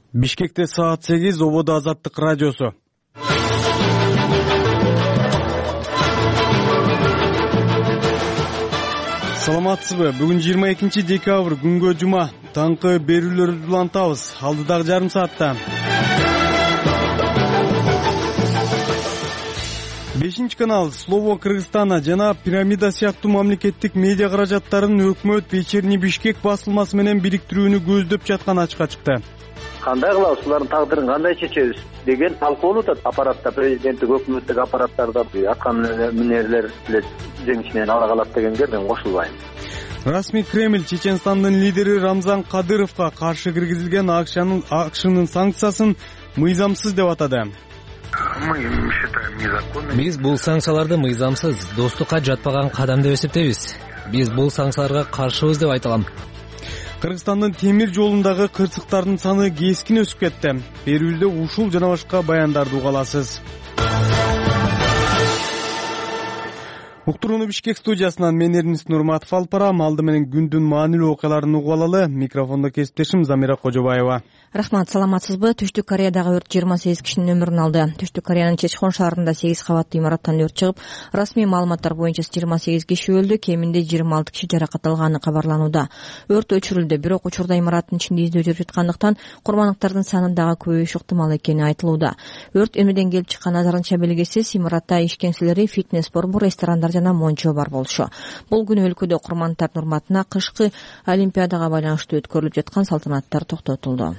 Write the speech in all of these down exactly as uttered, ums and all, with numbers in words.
Бишкекте саат сегиз, ободо Азаттык радиосу. Саламатсызбы? Бүгүн жыйырма экинчи декабрь, күнгө жума. Таңкы берүүлөрдү улантабыз. Алдыдагы жарым саатта. бешинчи канал Слово Кыргызстана жана Пирамида сыяктуу мамлекеттик медиа каражаттарын өкмөт Вечерний Бишкек басылмасы менен бириктирүүнү көздөп жатканы ачыкка чыкты. Кандай кылабыз, улардын тагдырын кандай чечебиз деген талкуу болуп атат. Аппаратта, президенттик, өкмөттүк аппараттарда аткан мынерлер жеңиш менен ала калат дегенге мен кошулбайм. Расмий Кремль Чеченстандын лидери Рамзан Кадыровго каршы киргизилген акшнын санкциясын мыйзамсыз деп атады. Биз бул санкцияларды мыйзамсыз, достукка жатпаган кадам деп эсептейбиз. Биз бул санкцияларга каршыбыз деп айта алам. Кыргызстандын темир жолундагы кырсыктардын саны кескин өсүп кетти. Берүүбүздө ушул жана башка баяндарды уга аласыз. Уктурууну Бишкек студиясынан мен Эрнис Нурматов алып барам. Алды менен күндүн маанилүү окуяларын угуп алалы. Микрофондо кесиптешим Замира Кожобаева. Рахмат, саламатсызбы? Түштүк Кореядагы өрт жыйырма сегиз кишинин өмүрүн алды. Түштүк Кореянын Чечхон шаарында сегиз кабаттуу имараттан өрт чыгып, расмий маалыматтар боюнча жыйырма сегиз киши өлдү, кеминде жыйырма алты киши жаракат алганы кабарланууда. Өрт өчүрүлдү, бирок учурда имараттын ичинде издөө жүрүп жаткандыктан курмандыктардын саны дагы көбөйүшү ыктымал экени айтылууда. Өрт эмнеден келип чыкканы азырынча белгисиз. Имаратта иш кеңселери, фитнес борбор, ресторандар жана мончо бар болушу. Бул күнү өлкөдө курмандыктардын урматына кышкы Олимпиадага байланыштуу өткөрүлүп жаткан салтанаттар токтотулду.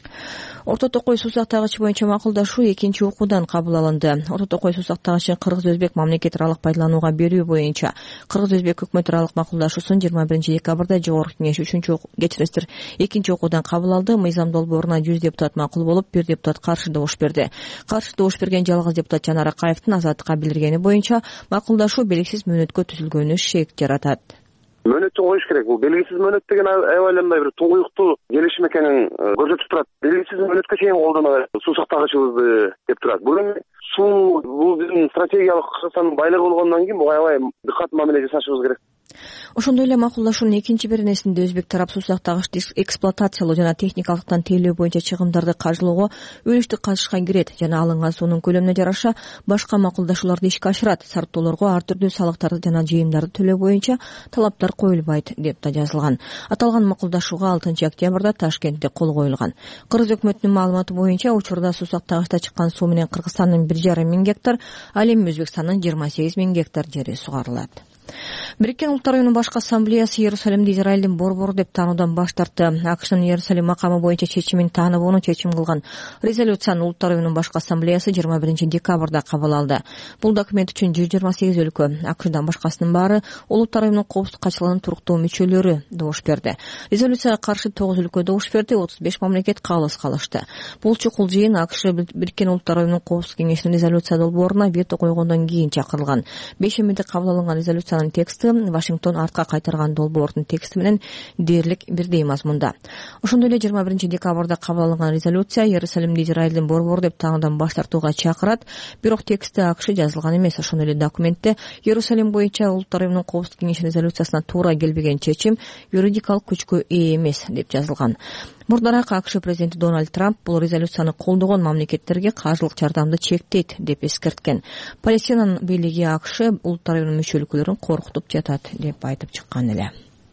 Орто Токой суу сактагычы боюнча макулдашуу экинчи окуудан кабыл алынды. Орто Токой суу сактагычын кыргыз-өзбек мамлекет аралык пайдаланууга берүү боюнча кыргыз-өзбек өкмөт аралык макулдашуусун жыйырма биринчи декабрда жогорку кеңеш үчүнчү кечиристер экинчи окуудан кабыл алды. Мыйзам долбооруна жүз депутат макул болуп, бир депутат каршы добуш берди. Каршы добуш берген жалгыз депутат Жанар Акаевдин Азаттыкка билдиргени боюнча макулдашуу белгисиз мөөнөткө түзүлгөнү шек жаратат. Мөөнөттү коюш керек. Бул белгисиз мөөнөт деген аябай бир туңгуюктуу келишим экенин көрсөтүп турат. Белгисиз мөөнөткө чейин колдонот суу сактагычыбызды деп турат. Бул эми суу бул биздин стратегиялык Кыргызстандын байлыгы болгондон кийин бул аябай дыкат мамиле жасашыбыз керек. Ошондой эле макулдашуунун экинчи беренесинде өзбек тарап суу сактагычты эксплуатациялоо жана техникалыктан тейлөө боюнча чыгымдарды каржылоого үлүштү катышка кирет жана алынган суунун көлөмүнө жараша башка макулдашууларды ишке ашырат. Сарптоолорго ар түрдүү салыктарды жана жыйымдарды төлөө боюнча талаптар коюлбайт деп да жазылган. Аталган макулдашууга алтынчы октябрда Ташкентте кол коюлган. Кыргыз өкмөтүнүн маалыматы боюнча учурда суу сактагычта чыккан суу менен Кыргызстандын бир жарым миң гектар, ал эми Өзбекстандын жыйырма сегиз миң гектар жери сугарылат. Бириккен Улуттар уюмунун башкы ассамблеясы Иерусалимди Израилдин борбору деп таануудан баш тартты. АКШнын Иерусалим макамы боюнча чечимин тааныбоону чечим кылган резолюцияны Улуттар уюмунун башкы ассамблеясы жыйырма биринчи декабрда кабыл алды. Бул документ үчүн жүз жыйырма сегиз өлкө, АКШдан башкасынын баары Улуттар уюмунун коопсуздук катчылыгынын туруктуу мүчөлөрү добуш берди. Резолюцияга каршы тогуз өлкө добуш берди, отуз беш мамлекет калыс калышты. Бул чукул жыйын АКШ Бириккен Улуттар уюмунун коопсуздук кеңешинин резолюция долбооруна вето койгондон кийин чакырылган. Бешемиде кабыл алынган резолюциянын тексти Вашингтон артка кайтарган долбоордун тексти менен дээрлик бирдей мазмунда. Ошондой эле жыйырма биринчи декабрда кабыл алынган резолюция Иерусалимди Израилдин борбору деп таануудан баш тартууга чакырат, бирок тексти АКШ жазылган эмес. Ошондой эле документте Иерусалим боюнча Улуттар уюмунун коопсуздук кеңешинин резолюциясына туура келбеген чечим юридикалык күчкө ээ эмес деп жазылган. Мурдараак АКШ президенти Дональд Трамп бул резолюцияны колдогон мамлекеттерге каржылык жардамды чектейт деп эскерткен. Палестинанын бийлиги АКШ Улуттар уюмунун мүчө өлкөлөрүн коркутуп жатат деп айтып чыккан эле.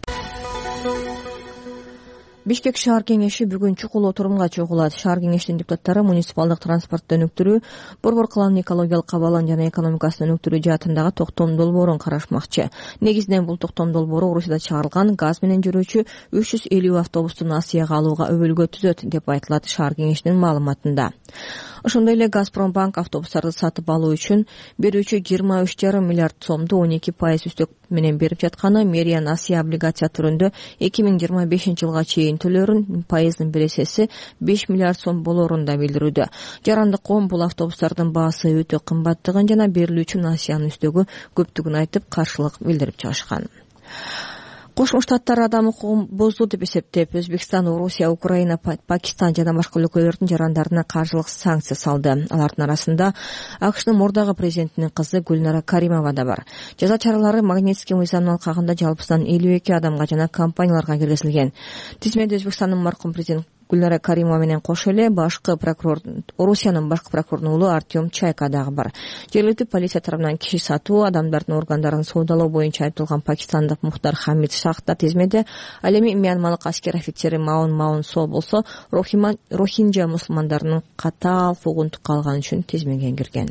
Бишкек шаар кеңеши бүгүн чукул отурумга чогулат. Шаар кеңешинин депутаттары муниципалдык транспортты өнүктүрүү, борбор калаанын экологиялык абалын жана экономикасын өнүктүрүү жаатындагы токтом долбоорун карашмакчы. Негизинен бул токтом долбоору Орусияда чыгарылган газ менен жүрүүчү үч жүз элүү автобустун Асияга алууга өбөлгө түзөт деп айтылат шаар кеңешинин маалыматында. Ошондой эле Газпромбанк автобустарды сатып алуу үчүн берүүчү жыйырма үч жарым миллиард сомду он эки пайыз үстөк менен берип жатканы, Мериан Асия облигация түрүндө эки миң жыйырма бешинчи жылга чейин төлөөрүн пайыздын бересеси беш миллиард сом болоорун да билдирүүдө. Жаранды коом бул автобустардын баасы өтө кымбаттыгын жана берилүүчү Асиянын үстөгү көптүгүн айтып каршылык билдирип чыгышкан. Кошмо Штаттар адам укугун бозду деп эсептеп, Өзбекстан, Орусия, Украина, Пакистан жана башка өлкөлөрдүн жарандарына каржылык санкция салды. Алардын арасында АКШнын мурдагы президентинин кызы Гүлнара Каримова да бар. Жаза чаралары Магнитский мыйзамынын алкагында жалпысынан элүү эки адамга жана компанияларга киргизилген. Тизмеде Өзбекстандын маркум президент Гүлнара Каримова менен кошо эле башкы прокурор, Орусиянын башкы прокурорунун уулу Артем Чайка дагы бар. Жергиликтүү полиция тарабынан киши сатуу, адамдардын органдарын соодалоо боюнча айыпталган пакистандык Мухтар Хамид Шах да тизмеде. Ал эми Мьянмалык аскер офицери Маун Маун Со болсо Рохинджа мусулмандарынын катаал куугунтукка алганы үчүн тизмеге кирген.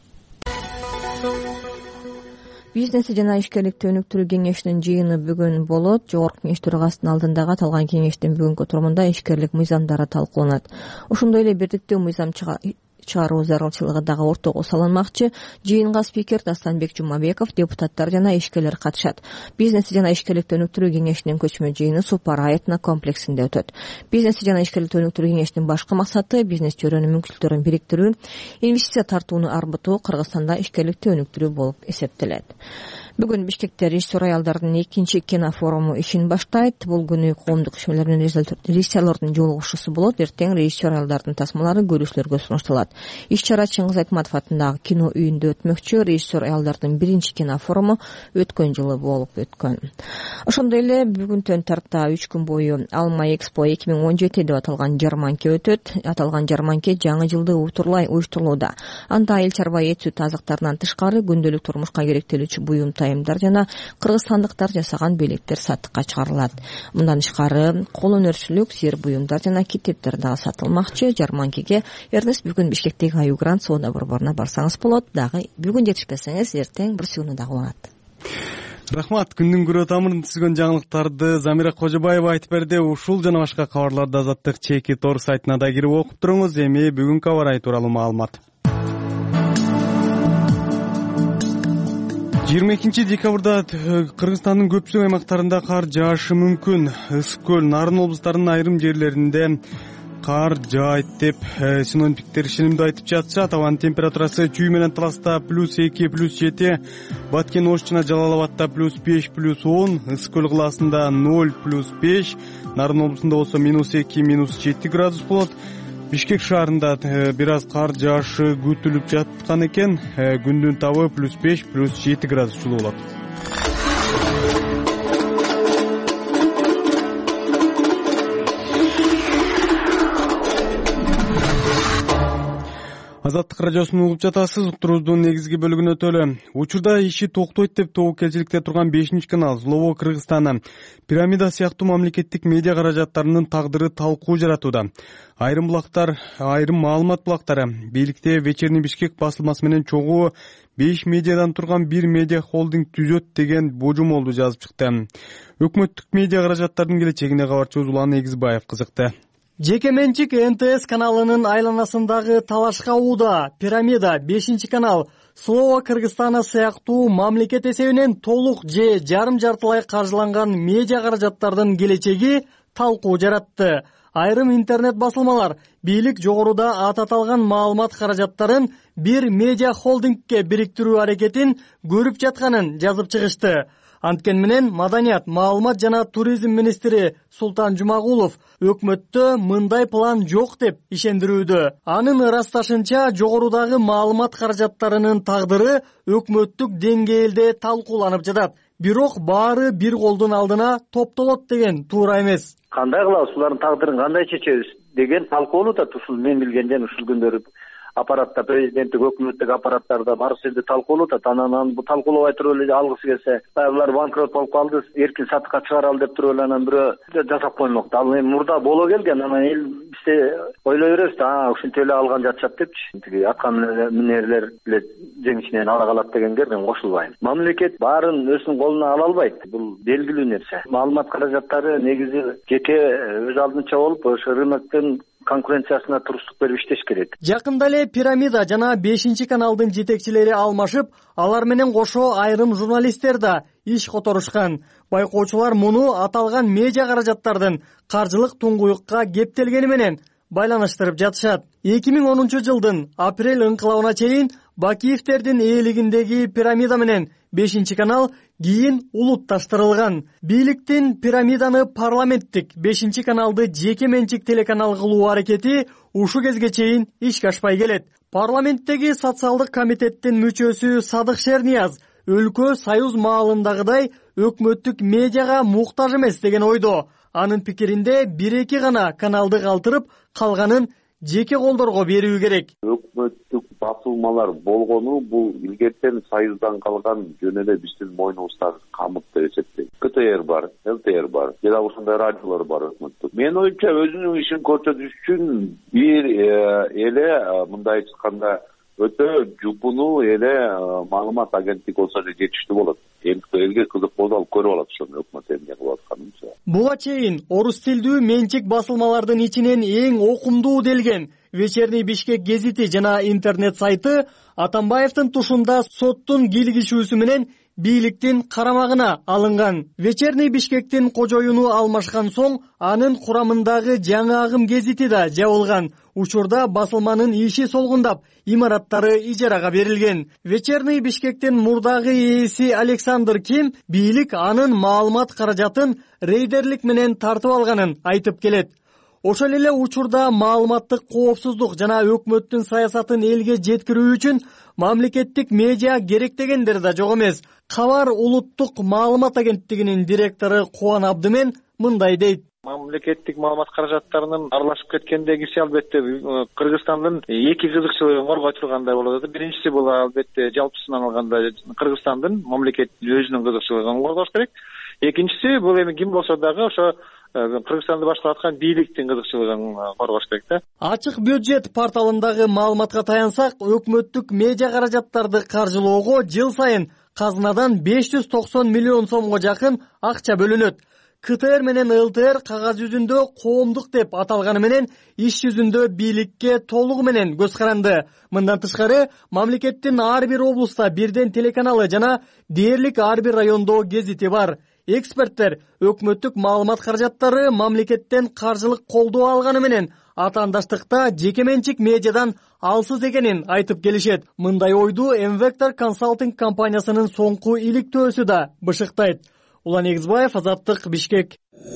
Бизнес жана ишкерликти өнүктүрүү кеңешинин жыйыны бүгүн болот. Жогорку кеңеш төрагасынын алдындагы аталган кеңештин бүгүнкү отурумунда ишкерлик мыйзамдары талкууланат. Ошондой эле бирдиктүү мыйзам чыгаруу зарылчылыгы дагы ортого салынмакчы. Жыйынга спикер Дастанбек Жумабеков, депутаттар жана ишкерлер катышат. Бизнес жана ишкерликти өнүктүрүү кеңешинин көчмө жыйыны Супара этно комплексинде өтөт. Бизнес жана ишкерликти өнүктүрүү кеңешинин башкы максаты бизнес чөйрөнүн мүмкүнчүлүктөрүн бириктирүү, инвестиция тартууну арбытуу, Кыргызстанда ишкерликти өнүктүрүү болуп эсептелет. Бүгүн Бишкекте режиссер аялдардын экинчи кинофоруму ишин баштайт. Бул күнү коомдук ишмерлер менен режиссерлордун жолугушуусу болот. Эртең режиссер аялдардын тасмалары көрүүчүлөргө сунушталат. Иш-чара Чыңгыз Айтматов атындагы кино үйүндө өтмөкчү. Режиссер аялдардын биринчи кинофоруму өткөн жылы болуп өткөн. Ошондой эле бүгүнтөн тарта үч күн бою Алма Экспо эки миң он жети деп аталган жарманке өтөт. Аталган жарманке жаңы жылды утурлай уюштурулууда. Анда айыл чарба эт сүт азыктарынан тышкары күндөлүк турмушка керектелүүчү буюм дар кыргызстандыктар жасаган белектер сатыкка чыгарылат. Мындан тышкары кол өнөрчүлүк, сыйыр буюмдар жана китептер дагы сатылмакчы. Жарманкеге Эрнест бүгүн Бишкектеги Аю Грант соода борборуна барсаңыз болот. Дагы бүгүн жетишпесеңиз эртең бир сууну дагы уланат. Рахмат. Күндүн күрөө тамырын түзгөн жаңылыктарды Замира Кожобаева айтып берди. Ушул жана башка кабарларды Азаттык чеки тор сайтына да кирип окуп туруңуз. Эми бүгүнкү аба ырайы тууралуу маалымат. жыйырма экинчи декабрда Кыргызстандын көпчүлүк аймактарында кар жаашы мүмкүн. Ысык көл, Нарын облустарынын айрым жерлеринде кар жаайт деп синоптиктер ишенимдүү айтып жатышат. Абанын температурасы Чүй менен Таласта плюс эки, плюс жети, Баткен, Ош жана Жалал Абадта плюс беш, плюс он, Ысык көл кылаасында ноль, плюс беш, Нарын облусунда болсо минус эки, минус жети градус болот. Бишкек шаарында бир аз кар жаашы күтүлүп жаткан экен. Күндүн табы плюс беш, плюс жети градус жылуу болот. Азаттык радиосун угуп жатасыз. Уктуруубуздун негизги бөлүгүнө өтөлү. Учурда иши токтойт деп тобокелчиликте турган бешинчи канал Злово Кыргызстана Пирамида сыяктуу мамлекеттик медиа каражаттарынын тагдыры талкуу жаратууда. Айрым булактар, айрым маалымат булактары бийликте Вечерний Бишкек басылмасы менен чогуу беш медиадан турган бир медиа холдинг түзөт деген божомолду жазып чыкты. Өкмөттүк медиа каражаттарынын келечегине кабарчыбыз Улан Эгизбаев кызыкты. Жеке менчик эн тэ эс каналынын айланасындагы талашка ууда Пирамида бешинчи канал Слово Кыргызстана сыяктуу мамлекет эсебинен толук же жарым жартылай каржыланган медиа каражаттардын келечеги талкуу жаратты. Айрым интернет басылмалар бийлик жогоруда ататалган маалымат каражаттарын бир медиа холдингке бириктирүү аракетин көрүп жатканын жазып чыгышты. Анткени менен Маданият, маалымат жана туризм министри Султан Жумагулов өкмөттө мындай план жок деп ишендирүүдө. Анын ырасташынча жогорудагы маалымат каражаттарынын тагдыры өкмөттүк деңгээлде талкууланып жатат. Бирок баары бир колдун алдына топтолот деген туура эмес. Кандай кылабыз, улардын тагдырын кандай чечебиз деген талкуу да ушул мен билгенден ушул күндөрү аппаратта, президенттик өкмөттүк аппараттарда барысы жерде талкуулуу да, анан бу талкуулабай туруп эле алгысы келсе, булар банкрот болуп калды, эркин сатыкка чыгаралы деп туруп эле анан бирөө жасап коймок. Ал эми мурда боло келген, анан эл бизде ойлой беребиз да, ушинтип эле алган жатышат депчи. Тиги аткан минерлер эле жеңишинен ала калат дегенге мен кошулбайм. Мамлекет баарын өзүнүн колуна ала албайт. Бул белгилүү нерсе. Маалымат каражаттары негизи жеке өз алдынча болуп, ошо рыноктун конкуренциясына туруштук берип иштеш керек. Жакында эле Пирамида жана бешинчи каналдын жетекчилери алмашып, алар менен кошо айрым журналисттер да иш которушкан. Байкоочулар муну аталган медиа каражаттардын каржылык туңгуюкка кептелгени менен байланыштырып жатышат. эки миң онунчу жылдын апрель ыңкылабына чейин Бакиевтердин ээлигиндеги Пирамида менен бешинчи канал кийин улутташтырылган. Бийликтин Пирамиданы парламенттик, бешинчи каналды жеке менчик телеканал кылуу аракети ушу кезге чейин ишке ашпай келет. Парламенттеги социалдык комитеттин мүчөсү Садык Шернияз өлкө союз маалындагыдай өкмөттүк медиага муктаж эмес деген ойдо. Анын пикиринде бир эки гана каналды калтырып, калганын жеке колдорго берүү керек. Өкмөттүк басылмалар болгону бул илгертен Союздан калган жөн эле биздин мойнубуздагы камыт деп эсептейм. КТР бар, ЛТР бар, же да ушундай радиолор бар өкмөттүк. Менин оюмча өзүнүн ишин көрсөтүш үчүн бир эле мындай айтканда өтө жупуну эле маалымат агенттиги болсо эле жетиштүү болот. Элге кызык болуп алып көрүп алат ошону өкмөт эмне кылып атканын. Буга чейин орус тилдүү менчик басылмалардын ичинен эң окумдуу делген Вечерний Бишкек гезити жана интернет сайты Атамбаевдин тушунда соттун килгишүүсү менен бийликтин карамагына алынган. Вечерний Бишкектин кожоюну алмашкан соң анын курамындагы жаңы агым гезити да жабылган. Учурда басылманын иши солгундап, имараттары ижарага берилген. Вечерний Бишкектин мурдагы ээси Александр Ким бийлик анын маалымат каражатын рейдерлик менен тартып алганын айтып келет. Ошол эле учурда маалыматтык коопсуздук жана өкмөттүн саясатын элге жеткирүү үчүн мамлекеттик медиа керек дегендер да жок эмес. Кабар улуттук маалымат агенттигинин директору Кубан Абдымен мындай дейт. Мамлекеттик маалымат каражаттарынын аралашып кеткендегиси албетте Кыргызстандын эки кызыкчылыгын коргой тургандай болот. Биринчиси бул албетте жалпысынан алганда Кыргызстандын мамлекет өзүнүн кызыкчылыгын коргош керек. Экинчиси бул эми ким болсо дагы ошо Кыргызстанды башкарып аткан бийликтин кызыкчылыгын коргош керек да. Ачык бюджет порталындагы маалыматка таянсак, өкмөттүк медиа каражаттарды каржылоого жыл сайын казынадан беш жүз токсон миллион сомго жакын акча бөлүнөт. КТР менен ЛТР кагаз жүзүндө коомдук деп аталганы менен иш жүзүндө бийликке толугу менен көз каранды. Мындан тышкары, мамлекеттин ар бир облуста бирден телеканалы жана дээрлик ар бир райондо гезити бар. Эксперттер өкмөттүк маалымат каражаттары мамлекеттен каржылык колдоо алганы менен атаандаштыкта жеке менчик медиадан алсыз экенин айтып келишет. Мындай ойду M-Vector консалтинг компаниясынын соңку иликтөөсү да бышыктайт. Улан Эгизбаев, Азаттык, Бишкек.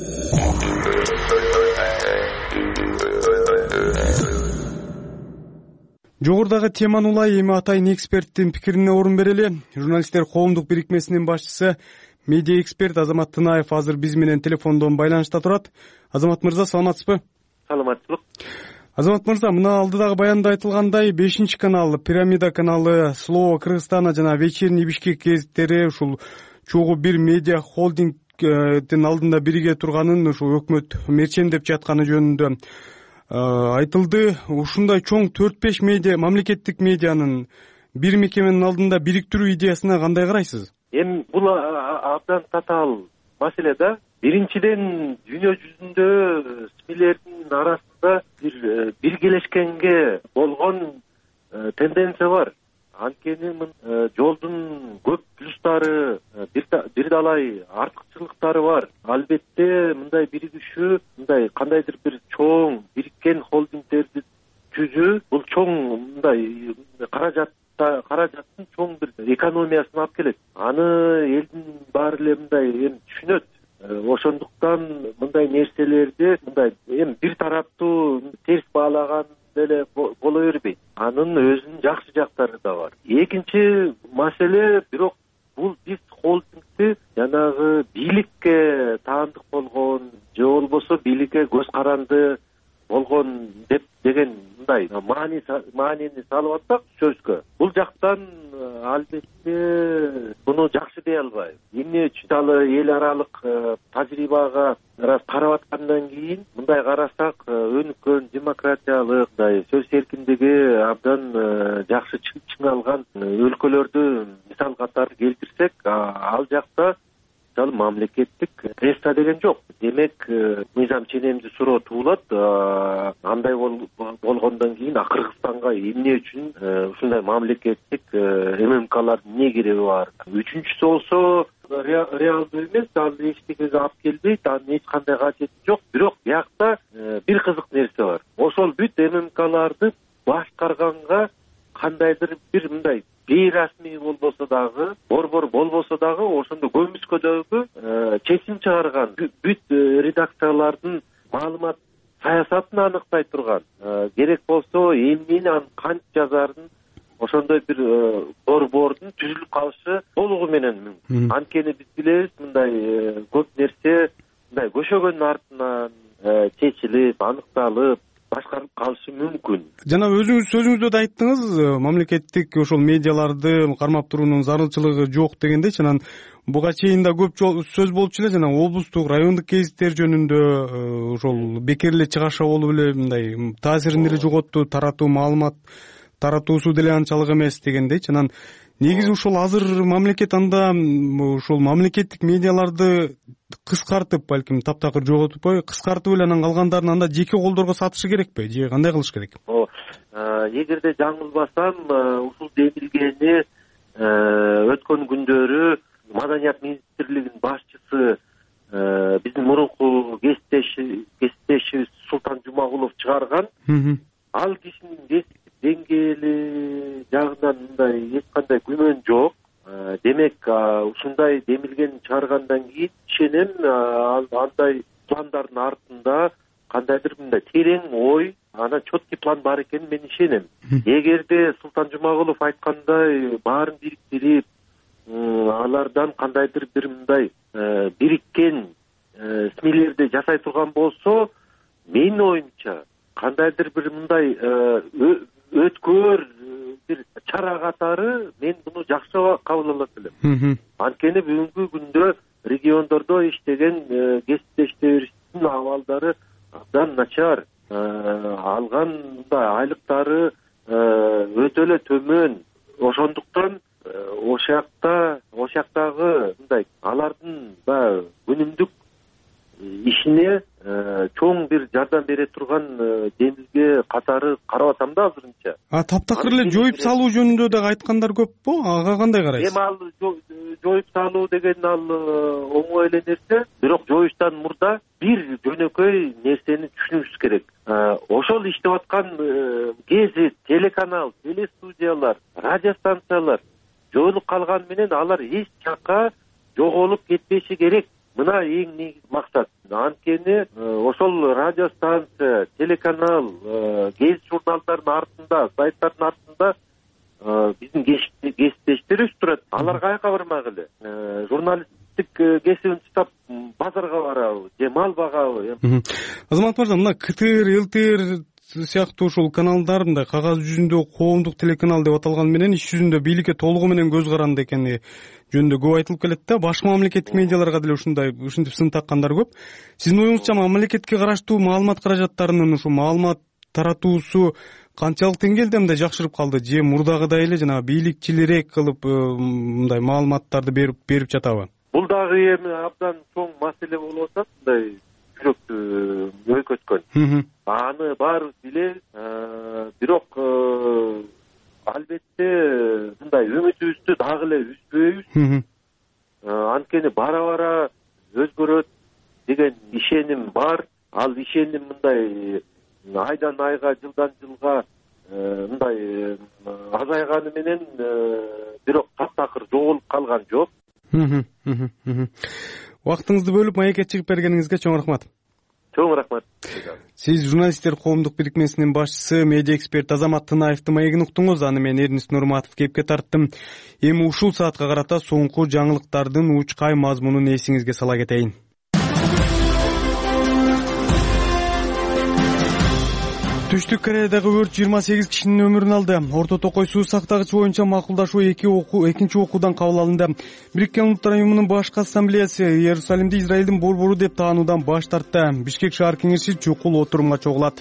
Жогорудагы теманы улай эми атайын эксперттин пикирине орун берели. Журналисттер коомдук бирикмесинин башчысы медиа эксперт Азамат Тынаев азыр биз менен телефондон байланышта турат. Азамат мырза, саламатсызбы? Саламатсызбы. Азамат мырза, мына алдыдагы баянда айтылгандай, бешинчи канал, Пирамида каналы, Слово Кыргызстана жана Вечерний Бишкек гезиттери ушул чогуу бир медиа холдингдин алдында бириге турганын ушу өкмөт мерчендеп жатканы жөнүндө айтылды. Ушундай чоң төрт беш медиа, мамлекеттик медианын бир мекеменин алдында бириктирүү идеясына кандай карайсыз? Эми бул абдан татаал маселе да. Биринчиден дүйнө жүзүндө СМИлердин арасында бир биргелешкенге болгон тенденция бар. Анткени жолдун көп плюстары, бир далай артыкчылыктары бар. Албетте мындай биригишүү, мындай кандайдыр бир чоң бириккен холдингдерди түзүү, бул чоң мындай каражат каражаттын чоң бир экономиясын алып келет. Аны элдин баары эле мындай эми түшүнөт. Ошондуктан мындай нерселерди мындай эми бир тараптуу терс баалаган деле боло бербейт. Анын өзүнүн жакшы жактары да бар. Экинчи маселе, бирок бул биз холдингди жанагы бийликке таандык болгон же болбосо бийликке көз каранды болгон деп деген мындай маани маанини салып атсак сөзгө, бул жактан албетте буну жакшы дей албайм. Эмне үчүн ал эл аралык тажрыйбага карап аткандан кийин мындай карасак, өнүккөн демократиялык, мындай сөз эркиндиги абдан жакшы чыңалган өлкөлөрдү мисал катары келтирсек, ал жакта ал мамлекеттик пресса деген жок. Демек, мыйзам ченемди суроо туулат. Андай болгондон кийин Кыргызстанга эмне үчүн ушундай мамлекеттик ММКлардын эмне кереги бар? Үчүнчүсү болсо реалдуу эмес, ал эчтекеге алып келбейт, анын эч кандай кажети жок. Бирок биякта бир кызык нерсе бар. Ошол бүт ММКларды башкарганга кандайдыр бир мындай бейрасмий болбосо дагы, борбор болбосо дагы, ошондо көмүскөдөгү чечим чыгарган бүт редакциялардын маалымат саясатын аныктай турган, керек болсо эмнени анын кантип жазарын ошондой бир борбордун түзүлүп калышы толугу менен мүмкүн. Анткени биз билебиз, мындай көп нерсе мындай көшөгөндүн артынан чечилип аныкталып башкарылып калышы мүмкүн. Жана өзүңүз сөзүңүздө да айттыңыз, мамлекеттик ошол медиаларды кармап туруунун зарылчылыгы жок дегендечи. Анан буга чейин да көп сөз болчу эле, жана облустук, райондук гезиттер жөнүндө ошол бекер эле чыгаша болуп эле мындай таасирин эле жоготту, таратуу маалымат таратуусу деле анчалык эмес дегендейчи. Анан негизи ушул азыр мамлекет анда ушул мамлекеттик медиаларды кыскартып, балким таптакыр жоготпой кыскартып эле анан калгандарын анда жеке колдорго сатышы керекпи же кандай кылыш керек? О, эгерде жаңылбасам, ушул демилгени өткөн күндөрү Маданият министрлигинин башчысы биздин мурунку кесиптешибиз Султан Жумагулов чыгарган. Ал кишинин деңгээли жагынан мындай эч кандай күмөн жок. Демек, ушундай демилгени чыгаргандан кийин ишенем, андай пландардын артында кандайдыр мындай терең ой, анан четкий план бар экенин мен ишенем. Эгерде Султан Жумагулов айткандай баарын бириктирип, алардан кандайдыр бир мындай бириккен смилерди жасай турган болсо, менин оюмча кандайдыр бир мындай өткөр бир чара катары мен муну жакшы кабыл алат элем. Анткени бүгүнкү күндө региондордо иштеген кесиптештерибиздин абалдары абдан начар, алган мындай айлыктары өтө эле төмөн. Ошондуктан ошол жакта ошол жактагы мындай алардын баягы өнүмдүк ишине чоң бир жардам бере турган демилге катары карап атам да азырынча. А таптакыр эле жоюп салуу жөнүндө да айткандар көппү? Ага кандай карайсыз? Эми ал жоюп салуу деген ал оңой эле нерсе, бирок жоюштан мурда бир жөнөкөй нерсени түшүнүшүбүз керек. Ошол иштеп аткан гезит, телеканал, телестудиялар, радиостанциялар жоюлуп калган менен алар эч жакка жоголуп кетпеши керек. Мына эң негизи максат. Анткени ошол радиостанция, телеканал, гезит журналдардын артында, сайттардын артында биздин кесиптештерибиз турат. Алар каяка бармак эле? Журналисттик кесибин тутап базарга барабы же мал багабы? Азамат мырза, мына КТР, ЛТР сыяктуу ушул каналдар мындай кагаз жүзүндө коомдук телеканал деп аталган менен иш жүзүндө бийликке толугу менен көз каранды экени жөнүндө көп айтылып келет да. Башка мамлекеттик медиаларга деле ушундай ушинтип сын таккандар көп. Сиздин оюңузча мамлекетке караштуу маалымат каражаттарынын ушу маалымат таратуусу канчалык деңгээлде мындай жакшырып калды же мурдагыдай эле жанагы бийликчилирээк кылып мындай маалыматтарды берип берип жатабы? Бул дагы эми абдан чоң маселе болуп атат, мындай жүрөктү өйкөткөн. Аны баарыбыз билебиз, бирок албетте мындай үмүтүбүздү дагы эле үзбөйбүз. Анткени бара-бара өзгөрөт деген ишеним бар. Ал ишеним мындай айдан айга, жылдан жылга мындай азайганы менен бирок таптакыр жоголуп калган жок. Убактыңызды бөлүп маекке чыгып бергениңизге чоң рахмат. Чоң рахмат. Сиз журналисттер коомдук бирикмесинин башчысы, медиа эксперт Азамат Тынаевдин маегин уктуңуз. Аны мен Эрнис Нурматов кепке тарттым. Эми ушул саатка карата соңку жаңылыктардын учкай мазмунун эсиңизге сала кетейин. Түштүк Кореядагы өрт жыйырма сегиз кишинин өмүрүн алды. Орто Токой суу сактагыч боюнча макулдашуу эки окуу экинчи окуудан кабыл алынды. Бириккен Улуттар уюмунун башкы ассамблеясы Иерусалимди Израилдин борбору деп таануудан баш тартты. Бишкек шаар кеңеши чукул отурумга чогулат.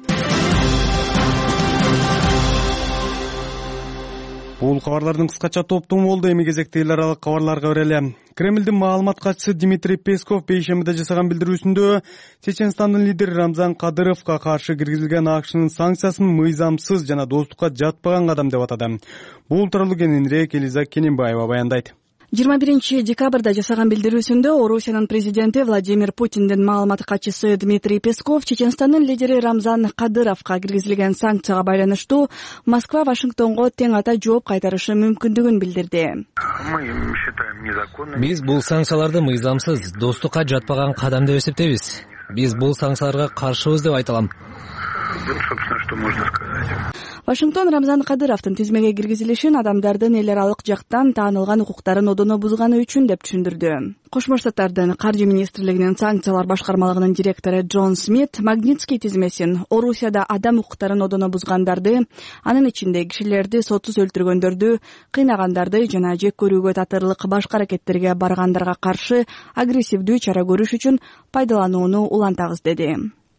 Бул кабарлардын кыскача топтому болду. Эми кезекте эл аралык кабарларга берели. Кремлдин маалымат катчысы Дмитрий Песков бейшембиде жасаган билдирүүсүндө Чеченстандын лидери Рамзан Кадыровго каршы киргизилген АКШнын санкциясын мыйзамсыз жана достукка жатпаган кадам деп атады. Бул тууралуу кененирээк Элиза Кененбаева баяндайт. жыйырма биринчи декабрда жасаган билдирүүсүндө Орусиянын президенти Владимир Путиндин маалымат катчысы Дмитрий Песков Чеченстандын лидери Рамзан Кадыровго киргизилген санкцияга байланыштуу Москва Вашингтонго тең ата жооп кайтарышы мүмкүндүгүн билдирди. Биз бул санкцияларды мыйзамсыз, достукка жатпаган кадам деп эсептейбиз. Биз бул санкцияларга каршыбыз деп айта алам. Вашингтон Рамзан Кадыровдун тизмеге киргизилишин адамдардын эл аралык жактан таанылган укуктарын одоно бузганы үчүн деп түшүндүрдү. Кошмо Штаттардын каржы министрлигинин санкциялар башкармалыгынын директору Джон Смит Магнитский тизмесин Орусияда адам укуктарын одоно бузгандарды, анын ичинде кишилерди сотсуз өлтүргөндөрдү, кыйнагандарды жана жек көрүүгө татырлык башка аракеттерге баргандарга каршы агрессивдүү чара көрүш үчүн пайдаланууну улантабыз деди.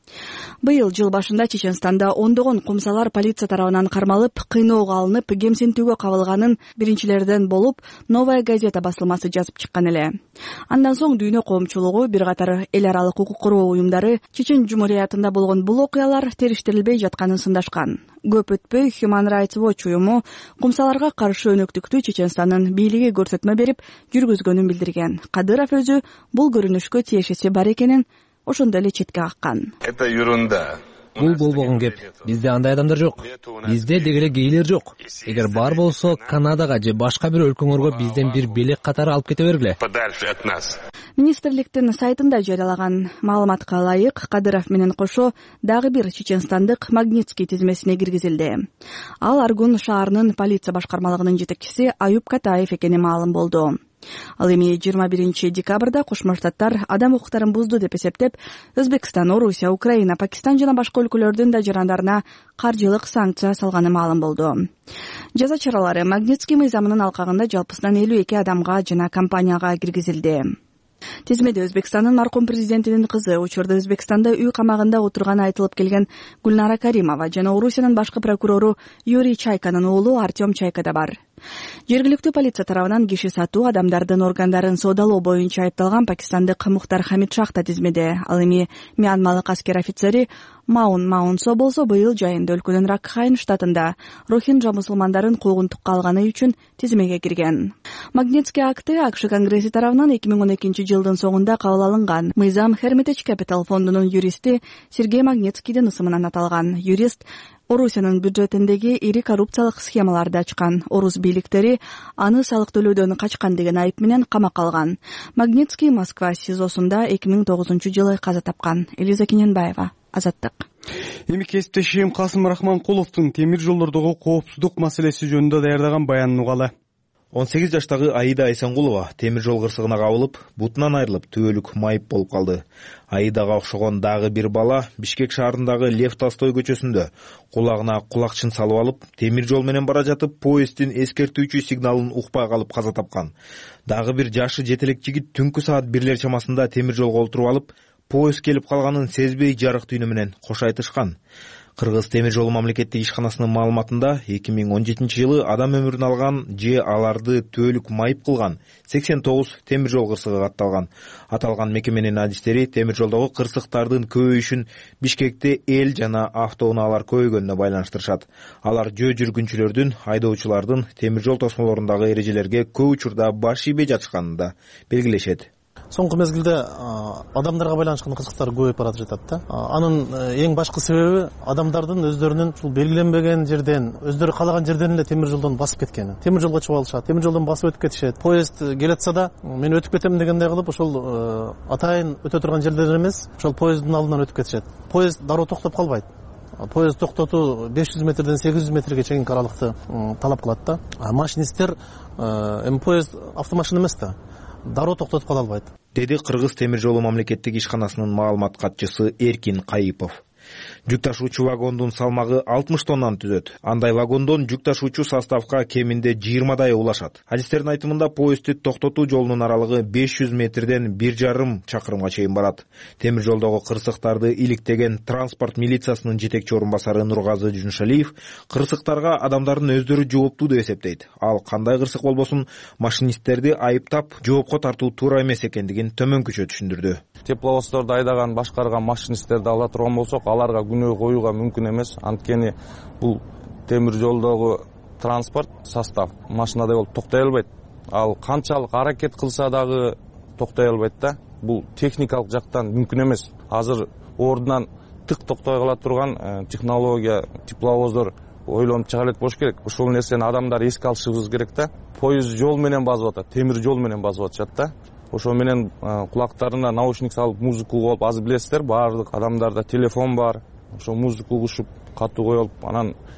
Быйыл жыл башында Чеченстанда ондогон кумсалар полиция тарабынан кармалып, кыйноого алынып, кемсинтүүгө кабылганын биринчилерден болуп, Новая газета басылмасы жазып чыккан эле. Андан соң дүйнө коомчулугу, бир катар эл аралык укук коргоо уюмдары Чечен Жумуриятында болгон бул окуялар териштирилбей жатканын сындашкан. Көп өтпөй Human Rights Watch уюму кумсаларга каршы өнөктүктү Чеченстандын бийлиги көрсөтмө берип жүргүзгөнүн билдирген. Кадыров өзү бул көрүнүшкө тиешеси бар экенин ошондо эле четке каккан. Это ерунда. Бул болбогон кеп. Бизде андай адамдар жок. Бизде дегеле гейлер жок. Эгер бар болсо, Канадага же башка бир өлкөңөргө бизден бир белек катары алып кете бергиле. Подальше от нас. Министрликтин сайтында жарыялаган маалыматка ылайык, Кадыров менен кошо дагы бир чеченстандык Магнитский тизмесине киргизилди. Ал Аргун шаарынын полиция башкармалыгынын жетекчиси Аюп Катаев экени маалым болду. Ал эми жыйырма биринчи декабрда Кошмо Штаттар адам укуктарын бузду деп эсептеп, Өзбекстан, Орусия, Украина, Пакистан жана башка өлкөлөрдүн да жарандарына каржылык санкция салганы маалым болду. Жаза чаралары Магнитский мыйзамынын алкагында жалпысынан элүү эки адамга жана компанияга киргизилди. Тизмеде Өзбекстандын маркум президентинин кызы, учурда Өзбекстанда үй камагында отурганы айтылып келген Гүлнара Каримова жана Орусиянын башкы прокурору Юрий Чайканын уулу Артем Чайка да бар. Жергиликтүү полиция тарабынан киши сатуу, адамдардын органдарын соодалоо боюнча айыпталган пакистандык Мухтар Хамид Шах да тизмеде. Ал эми Мьянмалык аскер офицери Маун Маунсо болсо быйыл жайында өлкөнүн Ракхайн штатында рохинджа мусулмандарын куугунтукка алганы үчүн тизмеге кирген. Магнитский акты АКШ Конгресси тарабынан эки миң он экинчи жылдын соңунда кабыл алынган. Мыйзам Hermitage Capital фондунун юристи Сергей Магнитскийдин ысымынан аталган. Юрист Орусиянын бюджетиндеги ири коррупциялык схемаларды ачкан. Орус бийликтери аны салык төлөөдөн качкан деген айып менен камакка алган. Магнитский Москва СИЗОсунда эки миң тогузунчу жылы каза тапкан. Элиза Кененбаева, Азаттык. Эми кесиптешим Касым Рахманкуловдун темир жолдордогу коопсуздук маселеси жөнүндө даярдаган баянын угалы. он сегиз жаштагы Аида Айсангулова темир жол кырсыгына кабылып, бутунан айрылып, түбөлүк майып болуп калды. Аидага окшогон дагы бир бала Бишкек шаарындагы Лев Толстой көчөсүндө кулагына кулакчын салып алып, темир жол менен бара жатып, поезддин эскертүүчү сигналын укпай калып каза тапкан. Дагы бир жашы жетелек жигит түнкү саат бирлер чамасында темир жолго олтуруп алып, поезд келип калганын сезбей жарык түйнү менен кош айтышкан. Кыргыз темир жолу мамлекеттик ишканасынын маалыматында эки миң он жетинчи жылы адам өмүрүн алган же аларды түбөлүк майып кылган сексен тогуз темир жол кырсыгы катталган. Аталган мекеменин адистери темир жолдогу кырсыктардын көбөйүшүн Бишкекте эл жана автоунаалар көбөйгөнүнө байланыштырышат. Алар жөө жүргүнчүлөрдүн, айдоочулардын темир жол тосмолорундагы эрежелерге көп учурда баш ийбей жатышканын да белгилешет. Соңку мезгилде адамдарга байланышкан кырсыктар көбөйүп баратып жатат да. Анын эң башкы себеби адамдардын өздөрүнүн ушул белгиленбеген жерден, өздөрү каалаган жерден эле темир жолдон басып кеткени. Темир жолго чыгып алышат, темир жолдон басып өтүп кетишет. Поезд келатса да, мен өтүп кетем дегендей кылып, ошол атайын өтө турган жерден эмес, ошол поезддин алдынан өтүп кетишет. Поезд дароо токтоп калбайт. Поезд токтотуу беш жүз метрден сегиз жүз метрге чейинки аралыкты талап кылат да. Машинисттер эми поезд автомашина эмес да. Дароо токтотуп кала албайт, деди Кыргыз темир жолу мамлекеттик ишканасынын маалымат катчысы Эркин Кайыпов. Жүк ташуучу вагондун салмагы алтымыш тоннаны түзөт. Андай вагондон жүк ташуучу составка кеминде жыйырмадай улашат. Адистердин айтымында поездди токтотуу жолунун аралыгы беш жүз метрден бир жарым чакырымга чейин барат. Темир жолдогу кырсыктарды иликтеген транспорт милициясынын жетекчи орун басары Нургазы Жуншалиев кырсыктарга адамдардын өздөрү жооптуу деп эсептейт. Ал кандай кырсык болбосун машинисттерди айыптап жоопко тартуу туура эмес экендигин төмөнкүчө түшүндүрдү. Тепловоздорду айдаган, башкарган машинисттерди ала турган болсок, аларга күнөө коюуга мүмкүн эмес. Анткени бул темир жолдогу транспорт состав машинадай болуп токтой албайт. Ал канчалык аракет кылса дагы токтой албайт да. Бул техникалык жактан мүмкүн эмес. Азыр ордунан тык токтой кала турган технология, тепловоздор ойлонуп чыга элек болуш керек. Ошол нерсени адамдар эске алышыбыз керек да. Поезд жол менен басып атат, темир жол менен басып атышат да. Ошо менен кулактарына наушник салып музыка угуп, азыр билесиздер, баардык адамдарда телефон бар. Ошо музыка угушуп, катуу коюп, анан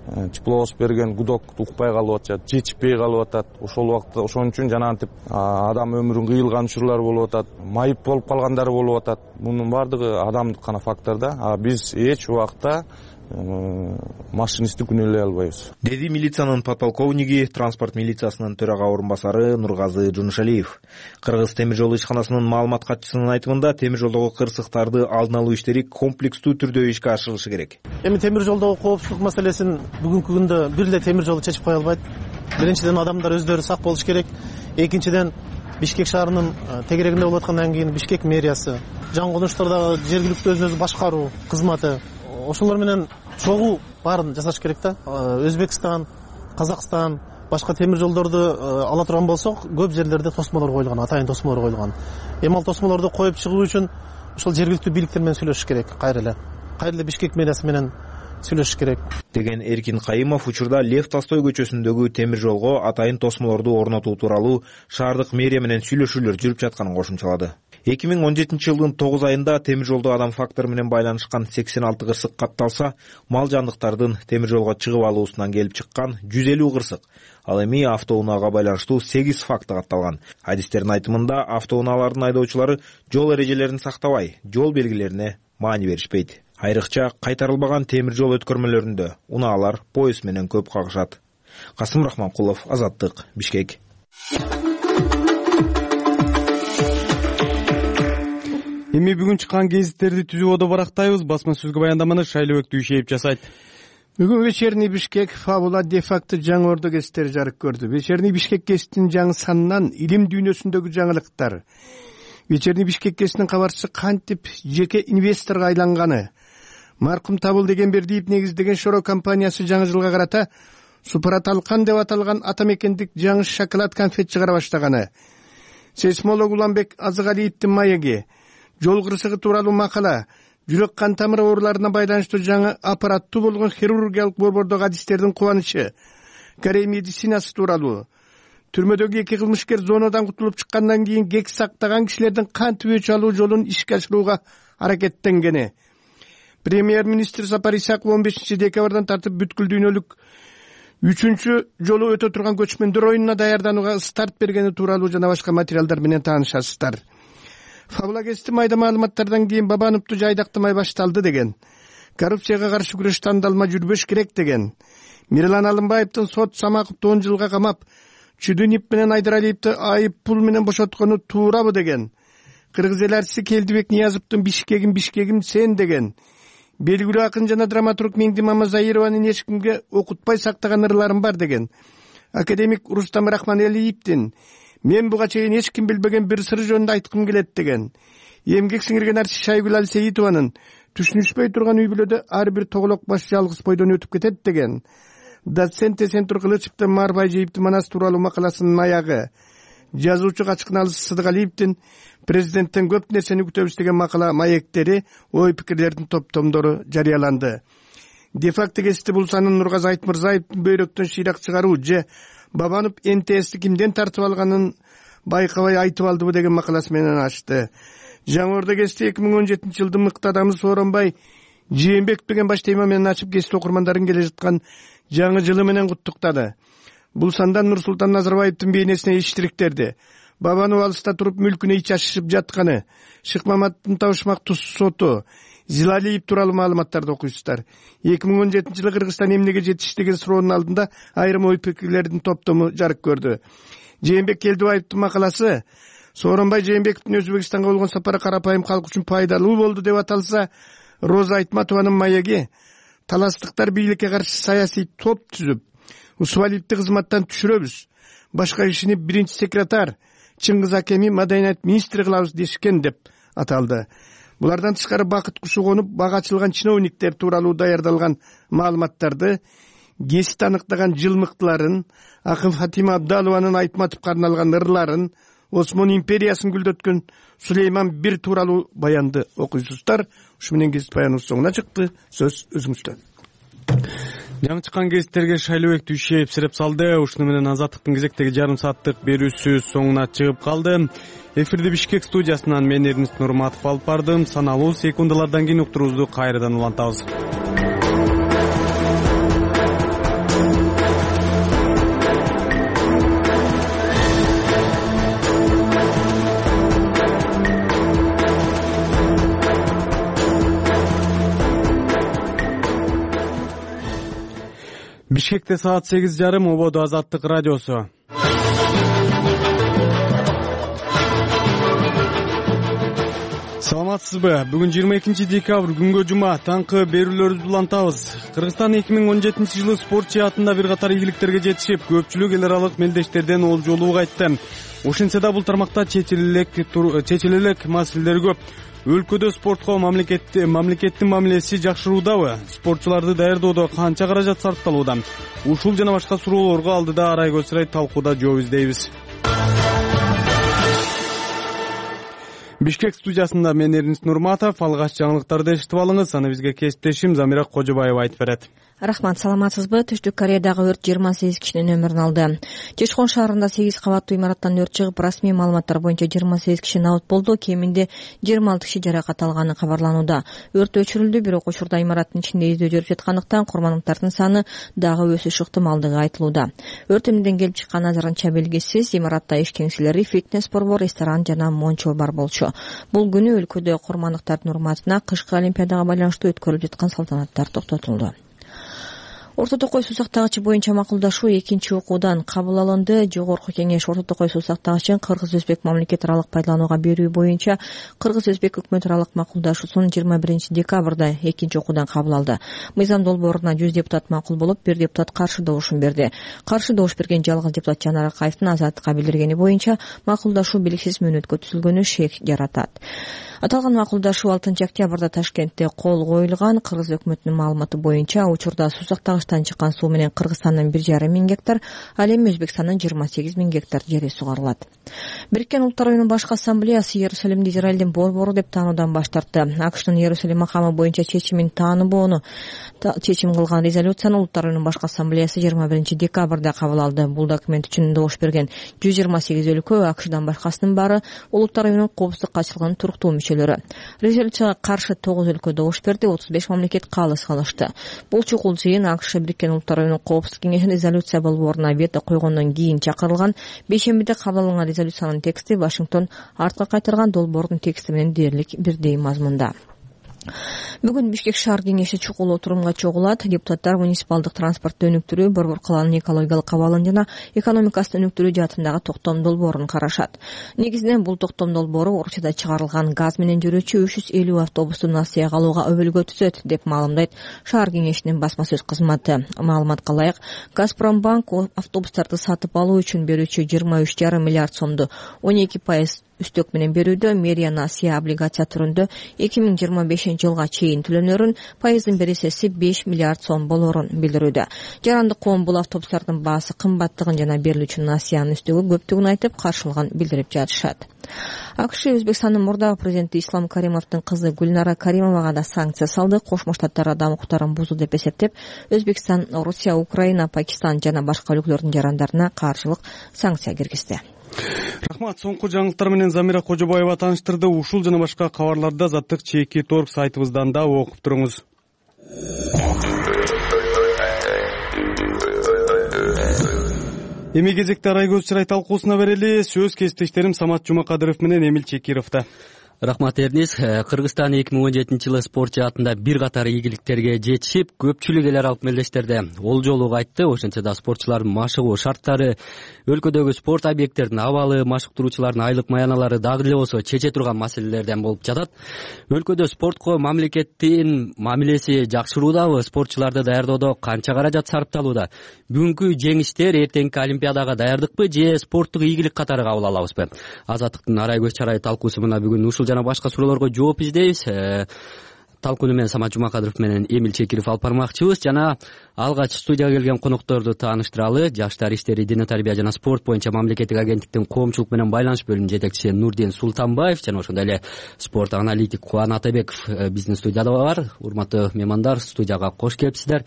тепловоз берген гудокту укпай калып атышат, жетишпей калып атат. Ошол убакта ошон үчүн жанагынтип адам өмүрүн кыйылган учурлар болуп атат, майып болуп калгандары болуп атат. Мунун баардыгы адамдык гана фактор да. А биз эч убакта машинистти күнөөлөй албайбыз, деди милициянын подполковниги, транспорт милициясынын төрага орун басары Нургазы Жунушалиев. Кыргыз темир жол ишканасынын маалымат катчысынын айтымында, темир жолдогу кырсыктарды алдын алуу иштери комплекстүү түрдө ишке ашырылышы керек. Эми темир жолдогу коопсуздук маселесин бүгүнкү күндө бир эле темир жол чечип кое албайт. Биринчиден адамдар өздөрү сак болуш керек. Экинчиден Бишкек шаарынын тегерегинде болуп аткандан кийин Бишкек мэриясы, жаңы конуштардагы жергиликтүү өзүн өзү башкаруу кызматы, ошолор менен чогуу баарын жасаш керек да. Өзбекстан, Казакстан, башка темир жолдорду ала турган болсок, көп жерлерде тосмолор коюлган, атайын тосмолор коюлган. Эми ал тосмолорду коюп чыгуу үчүн ошол жергиликтүү бийликтер менен сүйлөшүш керек. Кайра эле, кайра эле Бишкек мэриясы менен сүйлөшүш керек деген Эркин Кайымов учурда Лев Толстой көчөсүндөгү темир жолго атайын тосмолорду орнотуу тууралуу шаардык мэрия менен сүйлөшүүлөр жүрүп жатканын кошумчалады. эки миң он жетинчи жылдын тогуз айында темир жолдо адам фактору менен байланышкан сексен алты кырсык катталса, мал жандыктардын темир жолго чыгып алуусунан келип чыккан жүз элүү кырсык. Ал эми автоунаага байланыштуу сегиз факты катталган. Адистердин айтымында, автоунаалардын айдоочулары жол эрежелерин сактабай, жол белгилерине маани беришпейт. Айрыкча кайтарылбаган темир жол өткөрмөлөрүндө унаалар поезд менен көп кагышат. Касым Рахманкулов, Азаттык, Бишкек. Эми бүгүн чыккан гезиттерди түзүүбөдө барактайбыз. Басма сөзгө баяндаманы Шайлообек Дүйшеев жасайт. Бүгүн вечерний Бишкек фабула де-факто жаңы ордо гезиттери жарык көрдү. Вечерний Бишкек гезитинин жаңы санынан илим дүйнөсүндөгү жаңылыктар. Вечерний Бишкек гезитинин кабарчысы кантип жеке инвесторго айланганы, маркум Табыл деген Бердиев негиздеген Шоро компаниясы жаңы жылга карата Супраталкан деп аталган атамекендик жаңы шоколад конфет чыгара баштаганы, сейсмолог Уланбек Азыгалиевдин маеги, жол кырсыгы тууралуу макала, жүрөк кан тамыр ооруларына байланыштуу жаңы аппараттуу болгон хирургиялык борбордогу адистердин кубанычы, Корей медицинасы тууралуу, түрмөдөгү эки кылмышкер зонадан кутулуп чыккандан кийин кек сактаган кишилердин кантип өч алуу жолун ишке ашырууга аракеттенгени, премьер-министр Сапар Исаков он бешинчи декабрдан тартып бүткүл дүйнөлүк үчүнчү жолу өтө турган көчмөндөр оюнуна даярданууга старт бергени тууралуу жана башка материалдар менен таанышасыздар. Фабула гезити майда маалыматтардан кийин Бабановду жайдактамай башталды деген, коррупцияга каршы күрөш тандалма жүрбөш керек деген, Мирлан Алымбаевдин сот Самаковду он жылга камап, Чүдүнип менен Айдаралиевди айып пул менен бошоткону туурабы деген, кыргыз эл артисти Келдибек Ниязовдун Бишкегим Бишкегим сен деген, белгилүү акын жана драматург Меңди Мамазаированын эч кимге окутпай сактаган ырларым бар деген, академик Рустам Рахманелиевдин мен буга чейин эч ким билбеген бир сыр жөнүндө айткым келет деген, эмгек сиңирген артист Шайгүл Алсейитованын түшүнүшпөй турган үй бүлөдө ар бир тоголок баш жалгыз бойдон өтүп кетет деген, доцент Эсентур Кылычевдин Марбай жейиптин манас тууралуу макаласынын аягы, жазуучу Качкыналыс Сыдыгалиевдин президенттен көп нерсени күтөбүз деген макала маектери, ой пикирлердин топтомдору жарыяланды. Де-факто гезити бул санын Нургазы Айтмырзаевдин бөйрөктөн шыйрак чыгаруу же Бабанов эн тэ эсти кимден тартып алганын байкабай айтып алдыбы деген макаласы менен ачты. Жаңы ордо гезити эки миң он жетинчи жылдын мыкты адамы Сооронбай Жээнбеков деген баш тема менен ачып гезит окурмандарын келе жаткан жаңы жылы менен куттуктады. Бул сандан Нурсултан Назарбаевдин бейнесине иштириктерди. Бабанов алыста туруп мүлкүнө ич ашышып жатканы, Шыкмаматтын Табышмак туз соту, Зилалиев тууралуу маалыматтарды окуйсуздар. эки миң он жетинчи жылы Кыргызстан эмнеге жетишти деген суроонун алдында айрым ой пикирлердин топтому жарык көрдү. Жээнбек Келдибаевдин макаласы Сооронбай Жээнбековдун Өзбекстанга болгон сапары карапайым калк үчүн пайдалуу болду деп аталса, Роза Айтматованын маеги таластыктар бийликке каршы саясий топ түзүп, Усвалиевди кызматтан түшүрөбүз, башка кишини биринчи секретарь Чыңгыз Акеми маданият министри кылабыз дешкен деп аталды. Булардан тышкары Бакыт Кушу конуп бага ачылган чиновниктер тууралуу даярдалган маалыматтарды гезит аныктаган жылмыктыларын, акын Фатима Абдалованын Айтматовго арналган ырларын, Осмон империясын гүлдөткөн Сулейман бир тууралуу баянды окуйсуздар. Ушу менен гезит баяныбыз соңуна чыкты. Сөз өзүңүздө. Жаңы чыккан гезиттерге Шайлообек Дүйшеев сирип салды. Ушуну менен Азаттыктын кезектеги жарым сааттык берүүсү соңуна чыгып калды. Эфирди Бишкек студиясынан мен Эрнест Нурматов алып бардым. Саналуу секундалардан кийин уктуруубузду кайрадан улантабыз. Бишкекте саат сегиз жарым. Ободо Азаттык радиосу. Саламатсызбы? Бүгүн жыйырма экинчи декабрь күнгө жума таңкы берүүлөрүбүздү улантабыз. Кыргызстан эки миң он жетинчи жылы спорт жаатында бир катар ийгиликтерге жетишип, көпчүлүк эл аралык мелдештерден олжолуу кайтты. Ошентсе да бул тармакта чечиле элек маселелер көп. Өлкөдө спортко мамлекеттин мамилеси жакшыруудабы? Спортчуларды даярдоодо канча каражат сарпталууда? Ушул жана башка суроолорго алдыда Арайгөз Рай талкууда жооп издейбиз. Бишкек студиясында мен Эрнис Нурматов. Алгач жаңылыктарды эшитип алыңыз. Аны бизге кесиптешим Замира Кожобаева айтып берет. Рахмат, саламатсызбы? Түштүк Кореядагы өрт жыйырма сегиз кишинин өмүрүн алды. Чечкон шаарында сегиз кабаттуу имараттан өрт чыгып, расмий маалыматтар боюнча жыйырма сегиз киши абат болду, кеминде жыйырма алты киши жаракат алганы кабарланууда. Өрт өчүрүлдү, бирок учурда имараттын ичинде издөө жүрүп жаткандыктан курмандыктардын саны дагы өсүш ыктымалдыгы айтылууда. Өрт эмнеден келип чыкканы азырынча белгисиз. Имаратта иш кеңселери, фитнес борбор, ресторан жана мончо бар болчу. Бул күнү өлкөдө курмандыктардын урматына кышкы олимпиадага байланыштуу өткөрүлүп жаткан салтанаттар токтотулду. Орто Токой суу сактагычы боюнча макулдашуу экинчи окуудан кабыл алынды. Жогорку кеңеш Орто Токой суу сактагычын Кыргыз-Өзбек мамлекет аралык пайдаланууга берүү боюнча Кыргыз-Өзбек өкмөт аралык макулдашуусун жыйырма биринчи декабрда экинчи окуудан кабыл алды. Мыйзам долбооруна жүз депутат макул болуп, бир депутат каршы добушун берди. Каршы добуш берген жалгыз депутат Жанар Акаевдин Азаттыкка билдиргени боюнча макулдашуу белгисиз мөөнөткө түзүлгөнү шек жаратат. Аталган макулдашуу алтынчы октябрда Ташкентте кол коюлган. Кыргыз өкмөтүнүн маалыматы боюнча учурда суу сактагычтан чыккан суу менен Кыргызстандын бир жарым миң гектар, ал эми Өзбекстандын жыйырма сегиз миң гектар жери сугарылат. Бириккен Улуттар уюмунун башкы ассамблеясы Иерусалимди Израилдин борбору деп таануудан баш тартты. АКШнын Иерусалим макамы боюнча чечимин тааныбоону чечим кылган резолюцияны Улуттар уюмунун башкы ассамблеясы жыйырма биринчи декабрда кабыл алды. Бул документ үчүн добуш берген жүз жыйырма сегиз өлкө, АКШдан башкасынын баары Улуттар уюмунун коопсуздук катчылыгынын туруктуу мүчөлөрү. Резолюцияга каршы тогуз өлкө добуш берди, отуз беш мамлекет калыс калышты. Бул чукул жыйын АКШ Бириккен Улуттар уюмунун коопсуздук кеңешинин резолюция болбооруна вето койгондон кийин чакырылган. Бейшембиде кабыл алынган резолюциянын тексти Вашингтон артка кайтарган долбоордун тексти менен дээрлик бирдей мазмунда. Бүгүн Бишкек шаар кеңеши чукул отурумга чогулат. Депутаттар муниципалдык транспортты өнүктүрүү, борбор калаанын экологиялык абалын жана экономикасын өнүктүрүү жаатындагы токтом долбоорун карашат. Негизинен бул токтом долбоору Орусияда чыгарылган газ менен жүрүүчү үч жүз элүү автобусту Насияга алууга өбөлгө түзөт деп маалымдайт шаар кеңешинин басма сөз кызматы. Маалыматка ылайык, Газпромбанк автобустарды сатып алуу үчүн берүүчү жыйырма үч жарым миллиард сомду он эки пайыз үстөк менен берүүдө мэрия Насия облигация түрүндө эки миң жыйырма бешинчи жылга чейин төлөнөрүн, пайыздын бересеси беш миллиард сом болорун билдирүүдө. Жарандык коом бул автобустардын баасы кымбаттыгын жана берилүүчү Насиянын үстөгү көптүгүн айтып, каршылыгын билдирип жатышат. АКШ Өзбекстандын мурдагы президенти Ислам Каримовдун кызы Гүлнара Каримовага да санкция салды. Кошмо Штаттар адам укуктарын бузуу деп эсептеп, Өзбекстан, Орусия, Украина, Пакистан жана башка өлкөлөрдүн жарандарына каршылык санкция киргизди. Рахмат, соңку жаңылыктар менен Замира Кожобаева тааныштырды. Ушул жана башка кабарларды Азаттык чеки торг сайтыбыздан да окуп туруңуз. Эми кезекте Арайгөз Рай талкуусуна берели. Сөз кесиптештерим Самат Жумакадыров менен Эмил Чекировда. Рахмат, Эрнис. Кыргызстан эки миң он жетинчи жылы спорт жаатында бир катар ийгиликтерге жетишип, көпчүлүк эл аралык мелдештерде олжолуу кайтты. Ошентсе да спортчулардын машыгуу шарттары, өлкөдөгү спорт объекттердин абалы, машыктыруучулардын айлык маяналары дагы деле болсо чече турган маселелерден болуп жатат. Өлкөдө спортко мамлекеттин мамилеси жакшыруудабы? Спортчуларды даярдоодо канча каражат сарпталууда? Бүгүнкү жеңиштер эртеңки олимпиадага даярдыкпы же спорттук ийгилик катары кабыл алабызбы? Азаттыктын Арайгөз Чарай талкуусу мына бүгүн ушул жана башка суроолорго жооп издейбиз. Талкууну мен Самат Жумакадыров менен Эмил Чекиров алып бармакчыбыз. Жана алгач студияга келген конокторду тааныштыралы. Жаштар иштери, диний тарбия жана спорт боюнча мамлекеттик агенттиктин коомчулук менен байланыш бөлүмүнүн жетекчиси Нурдин Султанбаев жана ошондой эле спорт аналитик Кубан Атабеков биздин студияда бар. Урматтуу меймандар, студияга кош келипсиздер.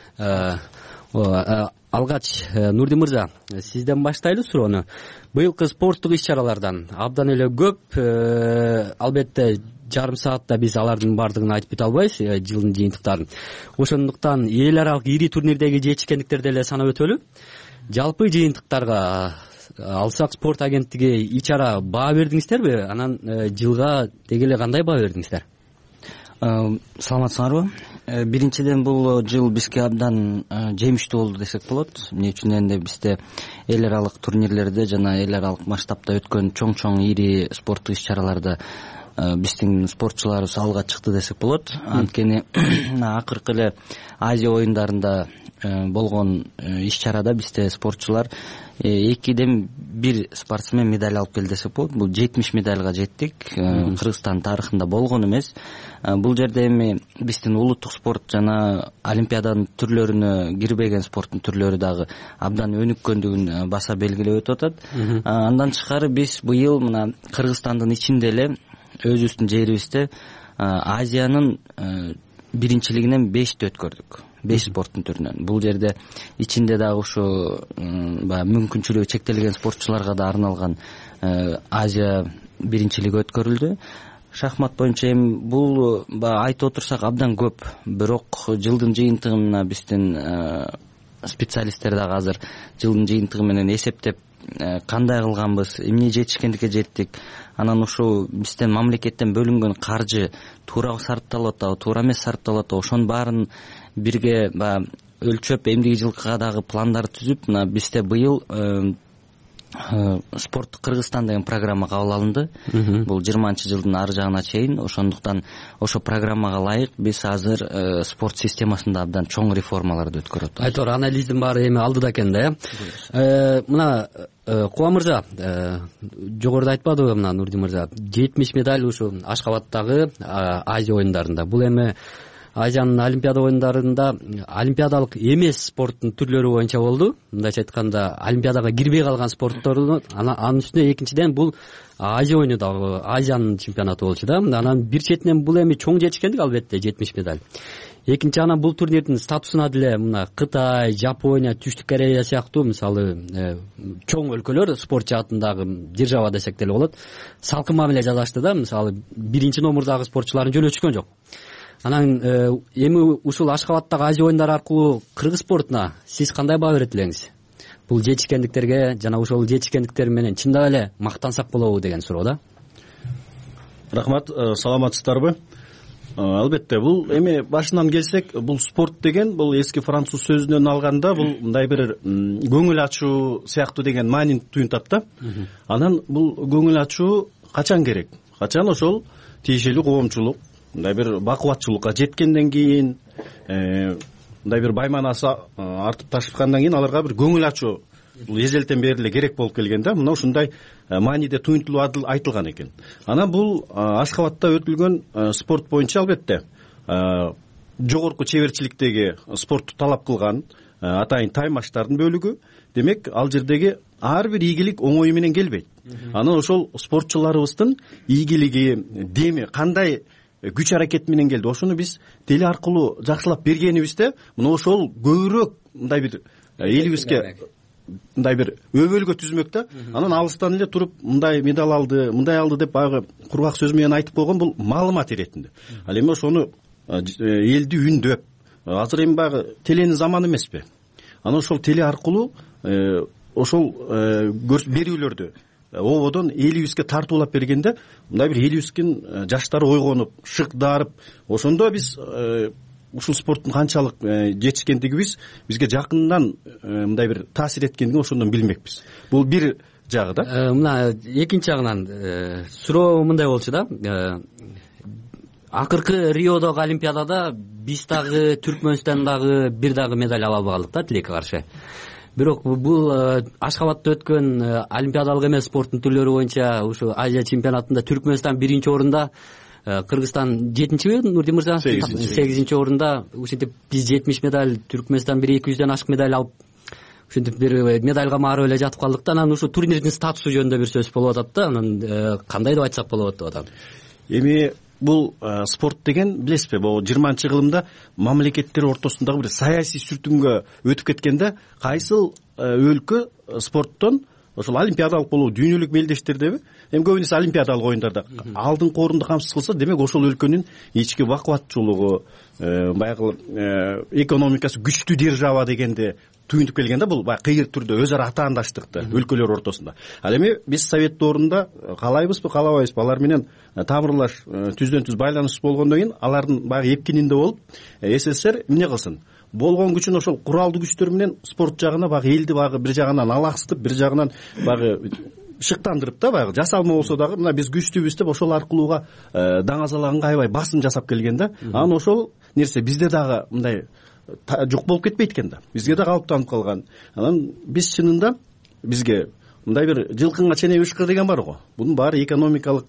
Алгач, Нурдин мырза, сизден баштайлы суроону. Быйылкы спорттук иш-чаралардан абдан эле көп, албетте жарым саатта биз алардын бардыгын айтып бете албайбыз, жылдын жыйынтыктарын. Ошондуктан эл аралык ири турнирдеги жетишкендиктерди эле санап өтөлү. Жалпы жыйынтыктарга алсак спорт агенттиги ич ара баа бердиңиздерби? Анан жылга деги эле кандай баа бердиңиздер? саламатсыңарбы? Биринчиден бул жыл бизге абдан жемиштүү болду десек болот. Эмне үчүн дегенде бизде эл аралык турнирлерде жана эл аралык масштабта өткөн чоң-чоң ири спорттук иш-чараларда биздин спортчуларыбыз алга чыкты десек болот. Анткени акыркы эле Азия оюндарында болгон иш-чарада бизде спортчулар экиден бир спортсмен медаль алып келди десек болот. Бул жетимиш медальга жеттик. Кыргызстан тарыхында болгон эмес. Бул жерде эми биздин улуттук спорт жана олимпиаданын түрлөрүнө кирбеген спорттун түрлөрү дагы абдан өнүккөндүгүн баса белгилеп өтүп атат. Андан тышкары биз быйыл мына Кыргызстандын ичинде эле өзүбүздүн жерибизде Азиянын биринчилигинен бешти өткөрдүк. беш спорттун түрүнөн. Бул жерде ичинде дагы ушу баягы мүмкүнчүлүгү чектелген спортчуларга да арналган Азия биринчилиги өткөрүлдү. Шахмат боюнча эми бул баягы айтып отурсак абдан көп. Бирок жылдын жыйынтыгына биздин специалисттер дагы азыр жылдын жыйынтыгы менен эсептеп кандай кылганбыз, эмне жетишкендикке жеттик. Анан ушул бизден мамлекеттен бөлүнгөн каржы туура сарпталып атабы, туура эмес сарпталып атабы, ошонун баарын бирге баягы өлчөп эмдиги жылкыга дагы пландар түзүп, мына бизде быйыл спорттук Кыргызстан деген программа кабыл алынды. Бул жыйырманчы жылдын ары жагына чейин. Ошондуктан ошо программага ылайык биз азыр спорт системасында абдан чоң реформаларды өткөрүп атабыз. Айтор, анализдин баары эми алдыда экен да, э? Мына Куба мырза, жогоруда айтпадыбы мына Нурдин мырза, жетимиш медаль ушу Ашкабадтагы Азия оюндарында. Бул эми Азиянын олимпиада оюндарында олимпиадалык эмес спорттун түрлөрү боюнча болду. Мындайча айтканда, олимпиадага кирбей калган спорттордун анын үстүнө экинчиден бул Азия оюну дагы Азиянын чемпионаты болчу да. Анан бир четинен бул эми чоң жетишкендик албетте жетимиш медаль. Экинчи анан бул турнирдин статусуна деле мына Кытай, Жапония, Түштүк Корея сыяктуу мисалы чоң өлкөлөр спорт жаатындагы держава десек деле болот. Салкын мамиле жасашты да. Мисалы биринчи номурдагы спортчуларын жөн өчкөн жок. Анан эми ушул Ашкабадтагы Азия оюндары аркылуу кыргыз спортуна сиз кандай баа берет элеңиз? Бул жетишкендиктерге жана ошол жетишкендиктер менен чындап эле мактансак болобу деген суроо да. Рахмат, саламатсыздарбы? Албетте, бул эми башынан келсек, бул спорт деген, бул эски француз сөзүнөн алганда, бул мындай бир көңүл ачуу сыяктуу деген маанини туюнтат да. Анан бул көңүл ачуу качан керек? Качан ошол тиешелүү коомчулук, мындай бир бакубатчылыкка жеткенден кийин, мындай бир байманасы артып ташыткандан кийин аларга бир көңүл ачуу бул эзелтен бери эле керек болуп келген да. Мына ушундай мааниде туюнтулуп айтылган экен. Анан бул Ашкабадта өтүлгөн спорт боюнча албетте жогорку чеберчиликтеги спортту талап кылган атайын таймаштардын бөлүгү. Демек, ал жердеги ар бир ийгилик оңой менен келбейт. Анан ошол спортчуларыбыздын ийгилиги, деми кандай күч аракет менен келди. Ошону биз теле аркылуу жакшылап бергенибизде, мына ошол көбүрөөк мындай бир элибизге мындай бир өбөлгө түзмөк да. Анан алыстан эле туруп мындай медаль алды, мындай алды деп баягы кургак сөз менен айтып койгон бул маалымат иретинде. Ал эми ошону элди үндөп, азыр эми баягы теленин заманы эмеспи? Анан ошол теле аркылуу ошол берүүлөрдү ободон элибизге тартуулап бергенде, мындай бир элибиздин жаштары ойгонуп, шык-дарып, ошондо биз ушул спорттун канчалык жетишкендигибиз бизге жакындан мындай бир таасир эткендигин ошондон билмекпиз. Бул бир жагы да. Мына экинчи жагынан суроо мындай болчу да. Акыркы Риодогу олимпиадада биз дагы Түркмөнстан дагы бир дагы медаль ала албадык да, тилекке каршы. Бирок бул Ашкабадта өткөн олимпиадалык эмес спорттун түрлөрү боюнча ушу Азия чемпионатында Түркмөнстан биринчи орунда, Кыргызстан жетинчиби, Нурдин мырза? сегизинчи орунда. Ушинтип биз жетимиш медаль, Түркмөнстан бир эки жүздөн ашык медаль алып, ушинтип бир медальга маарып эле жатып калдык да. Анан ушу турнирдин статусу жөнүндө бир сөз болуп атат да. Анан кандай деп айтсак болот деп атам. Эми бул спорт деген, билесизби, бул жыйырманчы кылымда мамлекеттер ортосундагы бир саясий сүртүнгө өтүп кеткенде, кайсыл өлкө спорттон ошол олимпиадалык болобу, дүйнөлүк белдештердеби, эми көбүнесе олимпиадалык оюндарда алдыңкы орунду камсыз кылса, демек ошол өлкөнүн ички бакубатчылыгы, баягы экономикасы күчтүү держава дегенде түйүнүп келген да, бул баягы кыйыр түрдө өз ара атаандаштыкты өлкөлөр ортосунда. Ал эми биз совет доорунда каалайбызбы, каалабайбызбы, алар менен тамырлаш, түздөн түз байланыш болгондон кийин алардын баягы эпкининде болуп, СССР эмне кылсын, болгон күчүн ошол куралдуу күчтөр менен спорт жагына баягы элди баягы бир жагынан алаксытып, бир жагынан баягы шыктандырып да, баягы жасалма болсо дагы мына биз күчтүүбүз деп ошол аркылууга даңазалаганга аябай басым жасап келген да. Анан ошол нерсе бизде дагы мындай жок болуп кетпейт экен да, бизге да калыптанып калган. Анан биз чынында бизге мындай бир жылкынга чене ышкыр деген бар го, бунун баары экономикалык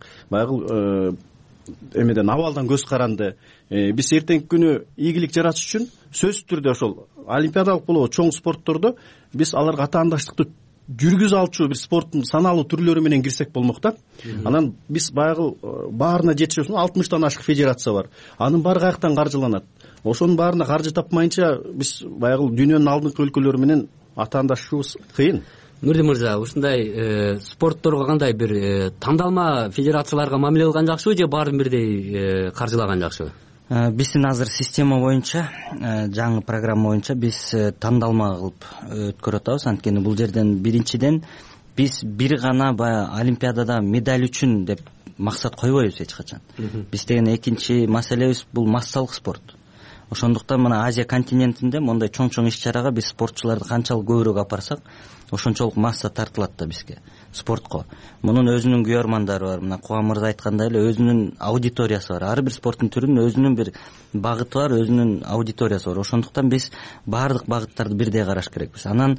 баягы эмеден абалдан көз каранды. Биз эртеңки күнү ийгилик жаратыш үчүн сөзсүз түрдө ошол олимпиадалык болобу, чоң спорттордо биз аларга атаандаштыкты жүргүзө алчу бир спорттун саналуу түрлөрү менен кирсек болмок да. Анан биз баягы баарына жетишебиз. алтымыштан ашык федерация бар, анын баары каяктан каржыланат. Ошонун баарына каржы тапмайынча биз баягы дүйнөнүн алдыңкы өлкөлөрү менен атаандашуубуз кыйын. Нурдин мырза, ушундай спортторго кандай бир тандалма федерацияларга мамиле кылган жакшыбы же баарын бирдей каржылаган жакшыбы? Биздин азыр система боюнча, жаңы программа боюнча биз тандалма кылып өткөрүп атабыз. Анткени бул жерден биринчиден биз бир гана баягы олимпиадада медаль үчүн деп максат койбойбуз эч качан. Биз деген экинчи маселебиз бул массалык спорт. Ошондуктан мына Азия континентинде мондай чоң-чоң иш-чарага биз спортчуларды канчалык көбүрөөк апарсак, ошончолук масса тартылат да бизге, спортко. Мунун өзүнүн күйөрмандары бар. Мына Кубан мырза айткандай эле өзүнүн аудиториясы бар. Ар бир спорттун түрүнүн өзүнүн бир багыты бар, өзүнүн аудиториясы бар. Ошондуктан биз баардык багыттарды бирдей караш керекпиз. Анан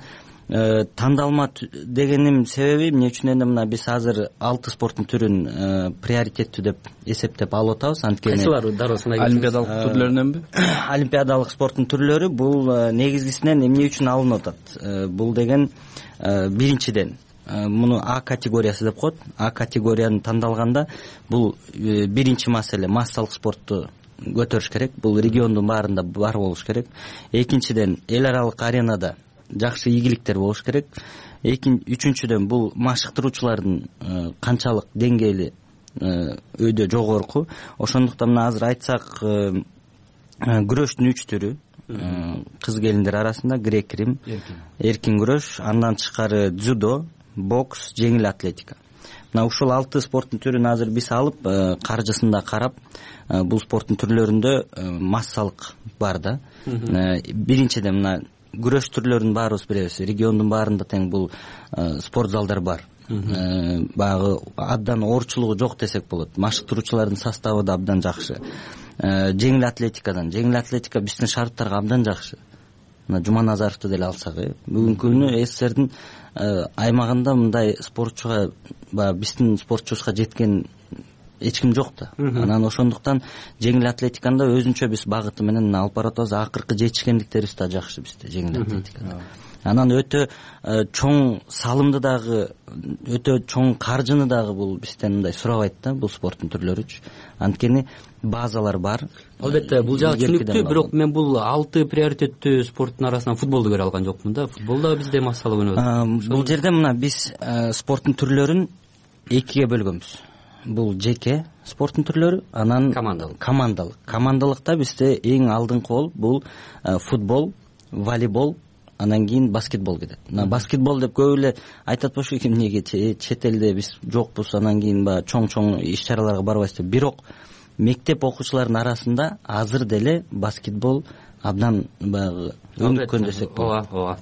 тандалма дегеним себеби эмне үчүн эми мына биз азыр алты спорттун түрүн приоритеттүү деп эсептеп алып атабыз. Анткени кайсылар дароо санай кетсеңиз? Олимпиадалык түрлөрүнөнбү? Олимпиадалык спорттун түрлөрү бул негизгисинен эмне үчүн алынып атат? Бул деген биринчиден муну А категориясы деп коет. А категорияны тандалганда бул биринчи маселе массалык спортту көтөрүш керек. Бул региондун баарында бар болуш керек. Экинчиден эл аралык аренада жакшы ийгиликтер болуш керек. Үчүнчүдөн бул машыктыруучулардын канчалык деңгээли өйдө жогорку. Ошондуктан мына азыр айтсак күрөштүн үч түрү, кыз келиндер арасында грек-рим, эркин күрөш, андан тышкары дзюдо, бокс, жеңил атлетика. Мына ушул алты спорттун түрүн азыр биз алып, каржысында карап, бул спорттун түрлөрүндө массалык бар да. Биринчиден мына күрөш түрлөрүнүн баарыбыз билебиз, региондун баарында тең бул спорт залдар бар. Баягы абдан оорчулугу жок десек болот. Машыктыруучулардын составы да абдан жакшы. Жеңил атлетикадан, жеңил атлетика биздин шарттарга абдан жакшы. Мына Жуманазаровду деле алсак, бүгүнкү күнү СССРдин аймагында мындай спортчуга, баягы биздин спортчубузга жеткен эч ким жок да. Анан ошондуктан жеңил атлетиканда өзүнчө биз багыты менен алып баратабыз. Акыркы жетишкендиктерибиз да жакшы бизде жеңил атлетикада. Анан өтө чоң салымды дагы, өтө чоң каржыны дагы бул бизден мындай сурабайт да, бул спорттун түрлөрүчү. Анткени базалар бар. Албетте, бул жагы түшүнүктүү, бирок мен бул алты приоритеттүү спорттун арасынан футболду көрө алган жокмун да. Футбол да бизде массалык өнөт. Бул жерде мына биз спорттун түрлөрүн экиге бөлгөнбүз. Бул жеке спорттун түрлөрү, анан командалык. Командалык. Командалыкта бизде эң алдыңкы бол бул футбол, волейбол, анан кийин баскетбол кетет. Мына баскетбол деп көп эле айтат болчу, эмнеге чет элде биз жокпуз, анан кийин баягы чоң-чоң иш-чараларга барбайбыз деп. Бирок мектеп окуучуларынын арасында азыр деле баскетбол абдан баягы өнүккөн десек болот. Ооба,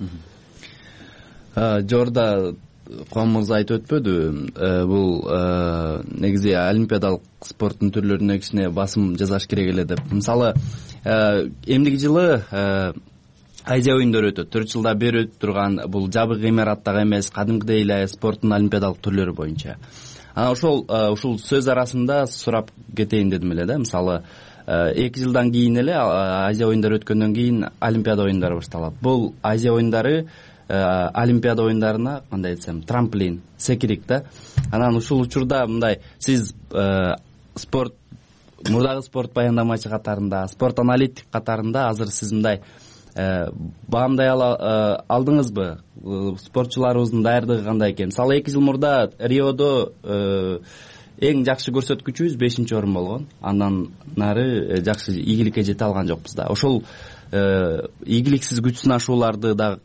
ооба. Жорда Кубан мырза айтып өтпөдү, бул негизи олимпиадалык спорттун түрлөрүнө кичине басым жасаш керек эле деп. Мисалы, эмдиги жылы Азия оюндары өтөт. төрт жылда бери өтүп турган бул жабык имараттагы эмес, кадимкидей эле спорттун олимпиадалык түрлөрү боюнча. Анан ошол ушул сөз арасында сурап кетейин дедим эле да. Мисалы, эки жылдан кийин эле Азия оюндары өткөндөн кийин олимпиада оюндары башталат. Бул Азия оюндары олимпиада оюндарына кандай десем, трамплин, секирик да. Анан ушул учурда мындай сиз спорт мурдагы спорт баяндамачы катарында, спорт аналитик катарында азыр сиз мындай баамдай алдыңызбы спортчуларыбыздын даярдыгы кандай экен? Мисалы эки жыл мурда Риодо эң жакшы көрсөткүчүбүз бешинчи орун болгон. Андан нары жакшы ийгиликке жете алган жокпуз да. Ошол ийгиликсиз күч сынашууларды да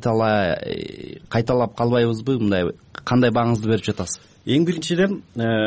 кайталап калбайбызбы? Мындай кандай бааңызды берип жатасыз? Эң биринчиден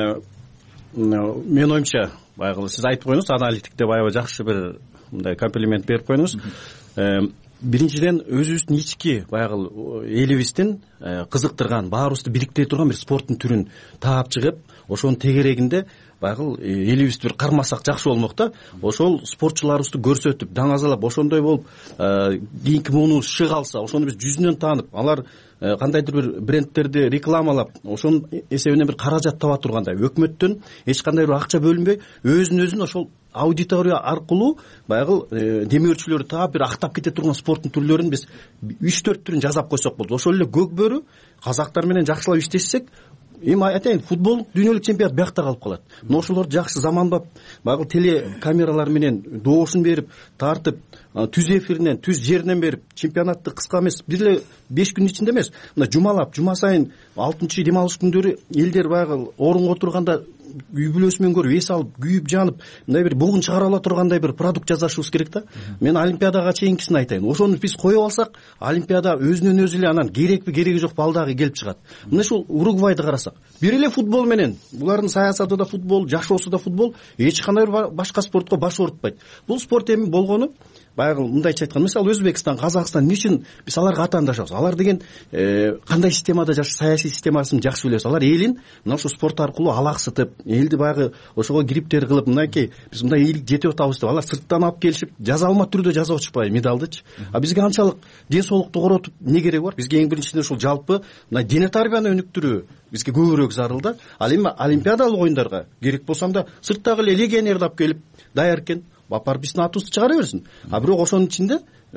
менин оюмча баягы сиз айтып коюңуз, аналитикте баягы жакшы бир мындай комплимент берип койдуңуз. Биринчиден өзүбүздүн ички баягы элибиздин кызыктырган, баарыбызды бириктире турган бир спорттун түрүн таап чыгып, ошонун тегерегинде баягы элибизди бир кармасак жакшы болмок да. Ошол спортчуларыбызды көрсөтүп, даңазалап, ошондой болуп, кийинки муунубуз шыга алса, ошону биз жүзүнөн таанып, алар кандайдыр бир брендтерди рекламалап, ошонун эсебинен бир каражат таба тургандай, өкмөттөн эч кандай бир акча бөлүнбөй, өзүн өзүн ошол аудитория аркылуу баягы демөөрчүлөрдү таап бир актап кете турган спорттун түрлөрүн биз үч төрт түрүн жасап койсок болот. Ошол эле көк бөрү казактар менен жакшылап иштешсек, эми айтайын, футбол дүйнөлүк чемпионат биякта калып калат. Но ошолорду жакшы заманбап баягы телекамералар менен доошун берип, тартып, түз эфиринен, түз жеринен берип, чемпионатты кыска эмес, бир эле беш күнүн ичинде эмес, мына жумалап, жума сайын алтынчы дем алыш күндөрү элдер баягы орунга отурганда үй бүлөсү менен көрүп, эс алып, күйүп жанып, мындай бир бугун чыгара ала тургандай бир продукт жасашыбыз керек да. Мен олимпиадага чейинкисин айтайын. Ошону биз коюп алсак, олимпиада өзүнөн өзү эле анан керекпи, кереги жок балдагы келип чыгат. Мына ушул Уругвайды карасак, бир эле футбол менен, булардын саясаты да футбол, жашоосу да футбол, эч кандай башка спортко баш оорутпайт. Бул спорт эми болгону баягы мындайча айтканда, мисалы Өзбекстан, Казакстан, эмне үчүн биз аларга атаандашабыз? Алар деген кандай системада жашайт, саясий системасын жакшы билебиз. Алар элин мына ушул спорт аркылуу алаксытып, элди баягы ошого гриптер кылып, мынакей биз мындай ийгилик жетип атабыз деп алар сырттан алып келишип, жазалма түрдө жазып атышпайбы медалдычы? А бизге анчалык ден соолукту коротуп эмне кереги бар? Бизге эң биринчиден ушул жалпы мына дене тарбияны өнүктүрүү бизге көбүрөөк зарыл да. Ал эми олимпиадалык оюндарга керек болсам да сырттагы эле легионерди алып келип даяр экен, бапар биздин атыбызды чыгара берсин. А бирок ошонун ичинде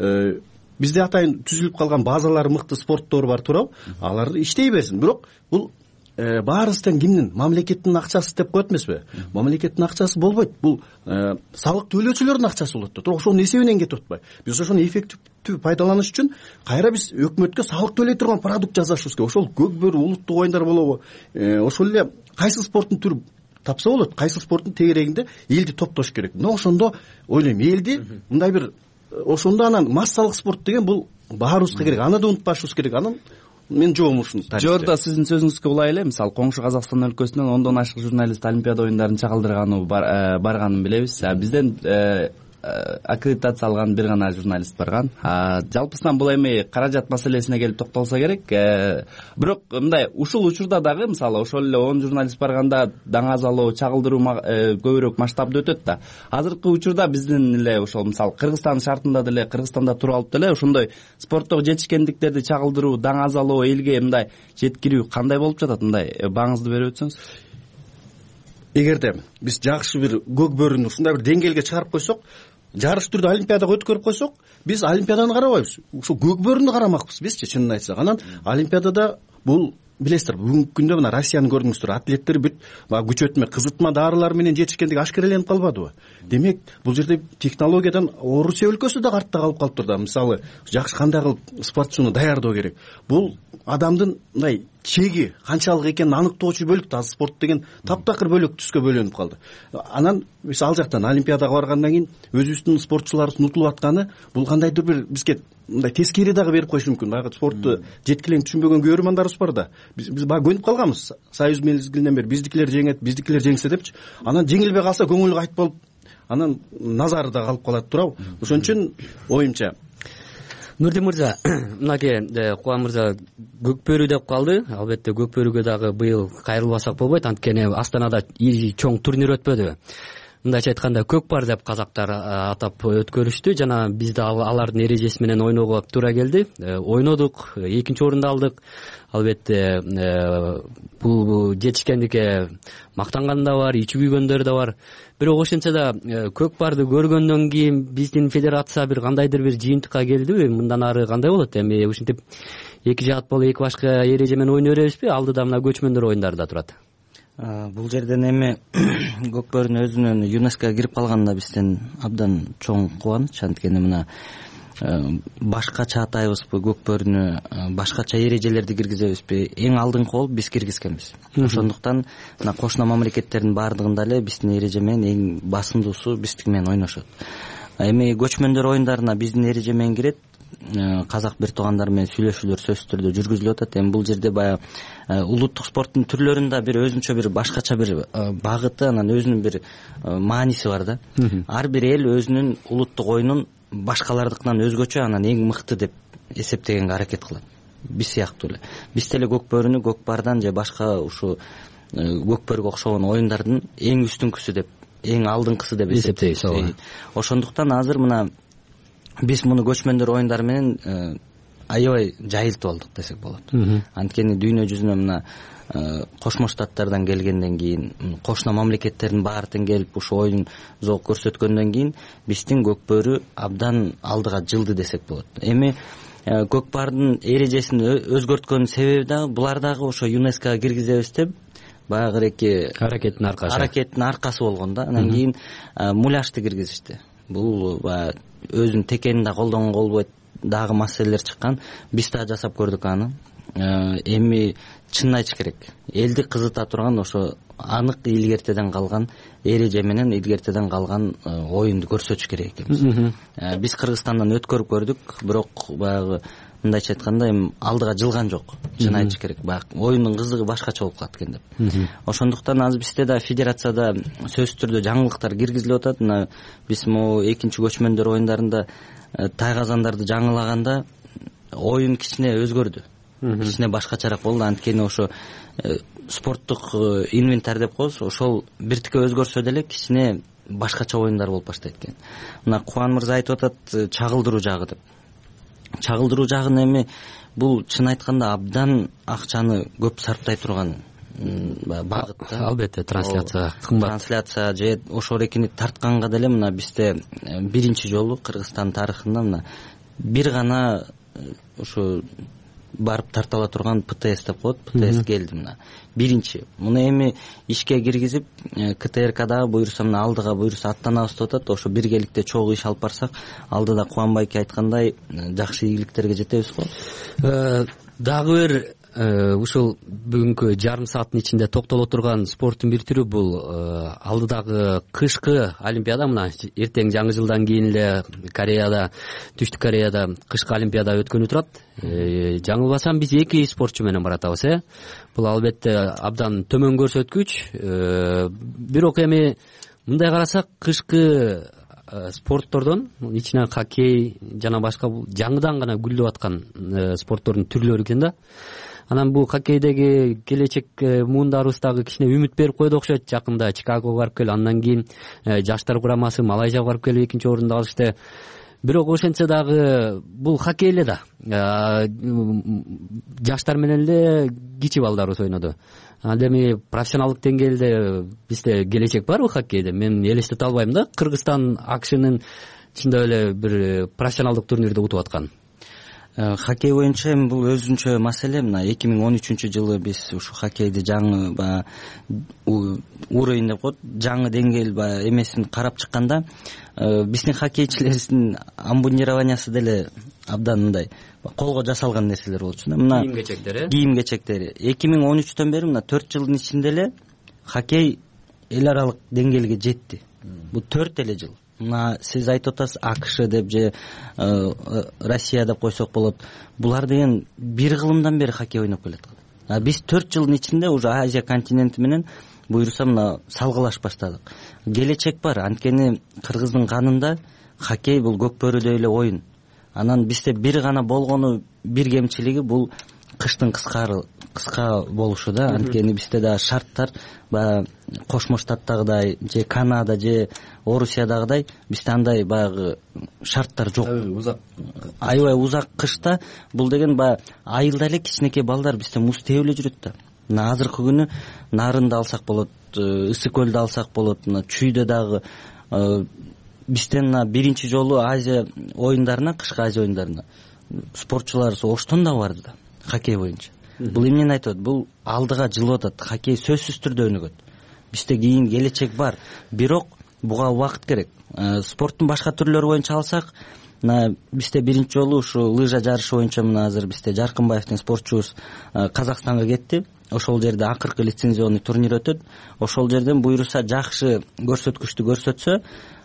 бизде атайын түзүлүп калган базалары мыкты спорттор бар туурабы? Алар иштей берсин. Бирок бул баарыбыздан кимдин? Мамлекеттин акчасы деп коет эмеспи? Мамлекеттин акчасы болбойт. Бул салык төлөөчүлөрдүн акчасы болот да. Бирок ошонун эсебинен кетип атпайбы? Биз ошону эффективдүү пайдаланыш үчүн кайра биз өкмөткө салык төлөй турган продукт жасашыбыз керек. Ошол көк бөрү улуттук оюндар болобу? Ошол эле кайсы спорттун түрү тапса болот, кайсы спорттун тегерегинде элди топтош керек. Мына ошондо ойлойм, элди мындай бир ошондо анан массалык спорт деген бул баарыбызга керек. Аны да унутпашыбыз керек. Анан мен жоом ушун. Жордо сиздин сөзүңүзгө улай эле, мисалы коңшу Казакстан өлкөсүнөн ондон ашык журналист олимпиада оюндарын чагылдырганы барганын билебиз. Бизден аккредитация алган бир гана журналист барган. Жалпысынан бул эми каражат маселесине келип токтолсо керек. Бирок мындай ушул учурда дагы мисалы ошол эле он журналист барганда даңазалоо, чагылдыруу көбүрөөк масштабда өтөт да. Азыркы учурда биздин эле ошол мисалы Кыргызстан шартында деле, Кыргызстанда туруп алып деле ошондой спорттогу жетишкендиктерди чагылдыруу, даңазалоо, элге мындай жеткирүү кандай болуп жатат? Мындай бааңызды берип өтсөңүз. Эгерде биз жакшы бир көк бөрүнү ушундай бир деңгээлге чыгарып койсок, жарыш түрдө олимпиадага өткөрүп койсок, биз олимпиаданы карабайбыз. Ушул көк бөрүнү карамакпыз бизчи, чынын айтсак. Анан олимпиадада бул билесиздер, бүгүнкү күндө мына Россияны көрдүңүздөр, атлеттер бүт күч өтмөй кызытма дарылар менен жетишкендиги ашкереленип калбадыбы? Демек, бул жерде технологиядан Орусия өлкөсү да артта калып калыптыр да. Мисалы, жакшы кандай кылып спортчуну даярдоо керек. Бул адамдын мындай чеги канчалык экенин аныктоочу бөлүк да. Спорт деген таптакыр бөлөк түскө бөлөнүп калды. Анан биз ал жактан олимпиадага баргандан кийин өзүбүздүн спортчуларыбыз утулуп атканы бул кандайдыр бир бизге мындай тескери дагы берип коюшу мүмкүн. Баягы спортту жеткилең түшүнбөгөн көрөрмандарыбыз бар да. Биз биз баягы көнүп калганбыз. Союз мезгилинен бери биздикилер жеңет, биздикилер жеңсе депчи. Анан жеңилбей калса көңүлү кайтып болуп, анан назары да калып калат туурабы? Ошон үчүн оюмча Нурдин мырза, мынакей Кубан мырза көк бөрү деп калды. Албетте көк бөрүгө дагы быйыл кайрылбасак болбойт, анткени Астанада чоң турнир өтпөдү. Мындайча айтканда көк бар деп казактар атап өткөрүштү жана биз да алардын эрежеси менен ойноого туура келди. Ойнодук, экинчи орунду алдык. Албетте бул жетишкендикке мактанган да бар, ичи күйгөндөр да бар. Бирок ошентсе да көк барды көргөндөн кийин биздин федерация бир кандайдыр бир жыйынтыкка келдиби? Мындан ары кандай болот? Эми ушинтип эки жаат болуп эки башка эреже менен ойной беребизби? Алдыда мына көчмөндөр оюндары да турат. Бул жерден эми көк бөрүнүн өзүнөн ЮНЕСКОга кирип калганына бизден абдан чоң кубаныч, анткени мына башкача атайбызбы көкбөрүнү, башкача эрежелерди киргизебизби? Эң алдыңкы болуп биз киргизгенбиз. Ошондуктан мына кошуна мамлекеттердин баардыгында эле биздин эреже менен эң басымдуусу биздики менен ойношот. Эми көчмөндөр оюндарына биздин эреже менен кирет. Казак бир туугандар менен сүйлөшүүлөр сөзсүз түрдө жүргүзүлүп атат. Эми бул жерде баягы улуттук спорттун түрлөрүндө бир өзүнчө бир башкача бир багыты, анан өзүнүн бир мааниси бар да. Ар бир эл өзүнүн улуттук оюнун башкалардыкынан өзгөчө, анан эң мыкты деп эсептегенге аракет кылат. Биз сыяктуу эле. Биз деле көкбөрүнү көкпардан же башка ушу көкбөргө окшогон оюндардын эң үстүнкүсү деп, эң алдыңкысы деп эсептейбиз. Ошондуктан азыр мына биз муну көчмөндөр оюндары менен аябай жайылтып алдык десек болот. Анткени дүйнө жүзүнө мына Кошмо Штаттардан келгенден кийин, кошуна мамлекеттердин баары тең келип ушу оюн зоок көрсөткөндөн кийин биздин көкбөрү абдан алдыга жылды десек болот. Эми көкпардын эрежесин өзгөрткөн себеби дагы булар дагы ошо ЮНЕСКОга киргизебиз деп баягы эки аракеттин аркасы. Аракеттин аркасы болгон да. Анан кийин муляжды киргизишти. Бул баягы өзүнүн текенин да колдонгон болбойт, дагы маселелер чыккан. Биз да жасап көрдүк аны. Эми чынын айтыш керек, элди кызыта турган ошо анык илгертеден калган эреже менен илгертеден калган оюнду көрсөтүш керек экенбиз. Биз Кыргызстандан өткөрүп көрдүк, бирок баягы мындайча айтканда эми алдыга жылган жок. Чын айтыш керек, баягы оюндун кызыгы башкача болуп калат экен деп. Ошондуктан азыр бизде да федерацияда сөзсүз түрдө жаңылыктар киргизилип атат. Мына биз могу экинчи көчмөндөр оюндарында тайгазандарды жаңылаганда оюн кичине өзгөрдү. Кичине башкачараак болду. Анткени ошо спорттук инвентарь деп коебуз, ошол биртике өзгөрсө деле кичине башкача оюндар болуп баштайт экен. Мына Кубан мырза айтып атат чагылдыруу жагы деп. Чагылдыруу жагын эми бул чын айтканда абдан акчаны көп сарптай турган багыт да. Албетте трансляция кымбат. Трансляция же ошол эркини тартканга деле мына бизде биринчи жолу Кыргызстан тарыхында мына бир гана ошо барып тартала турган ПТС деп коет. ПТС келди мына. Биринчи. Муну эми ишке киргизип, КТРКда буюрса мына алдыга буюрса аттанабыз деп атат. Ошо биргеликте чогуу иш алып барсак, алдыда Кубанбайке айткандай жакшы ийгиликтерге жетебиз го. Дагы бир ушул бүгүнкү жарым сааттын ичинде токтоло турган спорттун бир түрү бул алдыдагы кышкы олимпиада. Мына эртең жаңы жылдан кийин эле Кореяда, Түштүк Кореяда кышкы олимпиада өткөнү турат. Жаңылбасам биз эки спортчу менен баратабыз, э. Бул албетте абдан төмөн көрсөткүч. Бирок эми мындай карасак кышкы спорттордон ичинен хоккей жана башка жаңыдан гана гүлдөп аткан спорттордун түрлөрү экен да. Анан бул хоккейдеги келечек муундарыбыз дагы кичине үмүт берип койду окшойт. Жакында Чикагого барып келип, андан кийин жаштар курамасы Малайзияга барып келип экинчи орунду алышты. Бирок ошентсе дагы бул хоккей эле да. Жаштар менен эле кичи балдарыбыз ойноду. Анда эми профессионалдык деңгээлде бизде келечек барбы хоккейде? Мен элестете албайм да. Кыргызстан АКШнын чындап эле бир профессионалдык турнирде утуп аткан. Хоккей боюнча эми бул өзүнчө маселе. Мына эки миң он үчүнчү жылы биз ушу хоккейди жаңы баягы уровень деп коет, жаңы деңгээл баягы эмесин карап чыкканда, биздин хоккейчилерибиздин амбундированиясы деле абдан мындай колго жасалган нерселер болчу да. Мына кийим-кечектери. Кийим-кечектери. эки миң он үчтөн бери мына төрт жылдын ичинде эле хоккей эл аралык деңгээлге жетти. Бул төрт эле жыл. Мына сиз айтып атасыз АКШ деп же Россия деп койсок болот. Булар деген бир кылымдан бери хоккей ойноп келаткан. А биз төрт жылдын ичинде уже Азия континенти менен буюрса мына салгылаш баштадык. Келечек бар. Анткени кыргыздын канында хоккей бул көкбөрүдөй эле оюн. Анан бизде бир гана болгону, бир кемчилиги бул кыштын кыскары кыска болушу да. Анткени бизде да шарттар баягы Кошмо Штаттагыдай же Канада же Орусиядагыдай бизде андай баягы шарттар жок. Узак. Аябай узак кышта бул деген баягы айылда эле кичинекей балдар бизде муз тээп эле жүрөт да. Мына азыркы күнү Нарынды алсак болот, Ысык көлдү алсак болот, мына Чүйдө дагы бизден мына биринчи жолу Азия оюндарына, кышкы Азия оюндарына спортчулар оштон да барды да, хоккей боюнча. Бул эмнени айтат? Бул алдыга жылып атат. Хоккей сөзсүз түрдө өнүгөт. Бизде кийин келечек бар. Бирок буга убакыт керек. Спорттун башка түрлөрү боюнча алсак, мына бизде биринчи жолу ушу лыжа жарышы боюнча мына азыр бизде Жаркынбаевдин спортчубуз Казакстанга кетти. Ошол жерде акыркы лицензионный турнир өтөт. Ошол жерден буйруса жакшы көрсөткүчтү көрсөтсө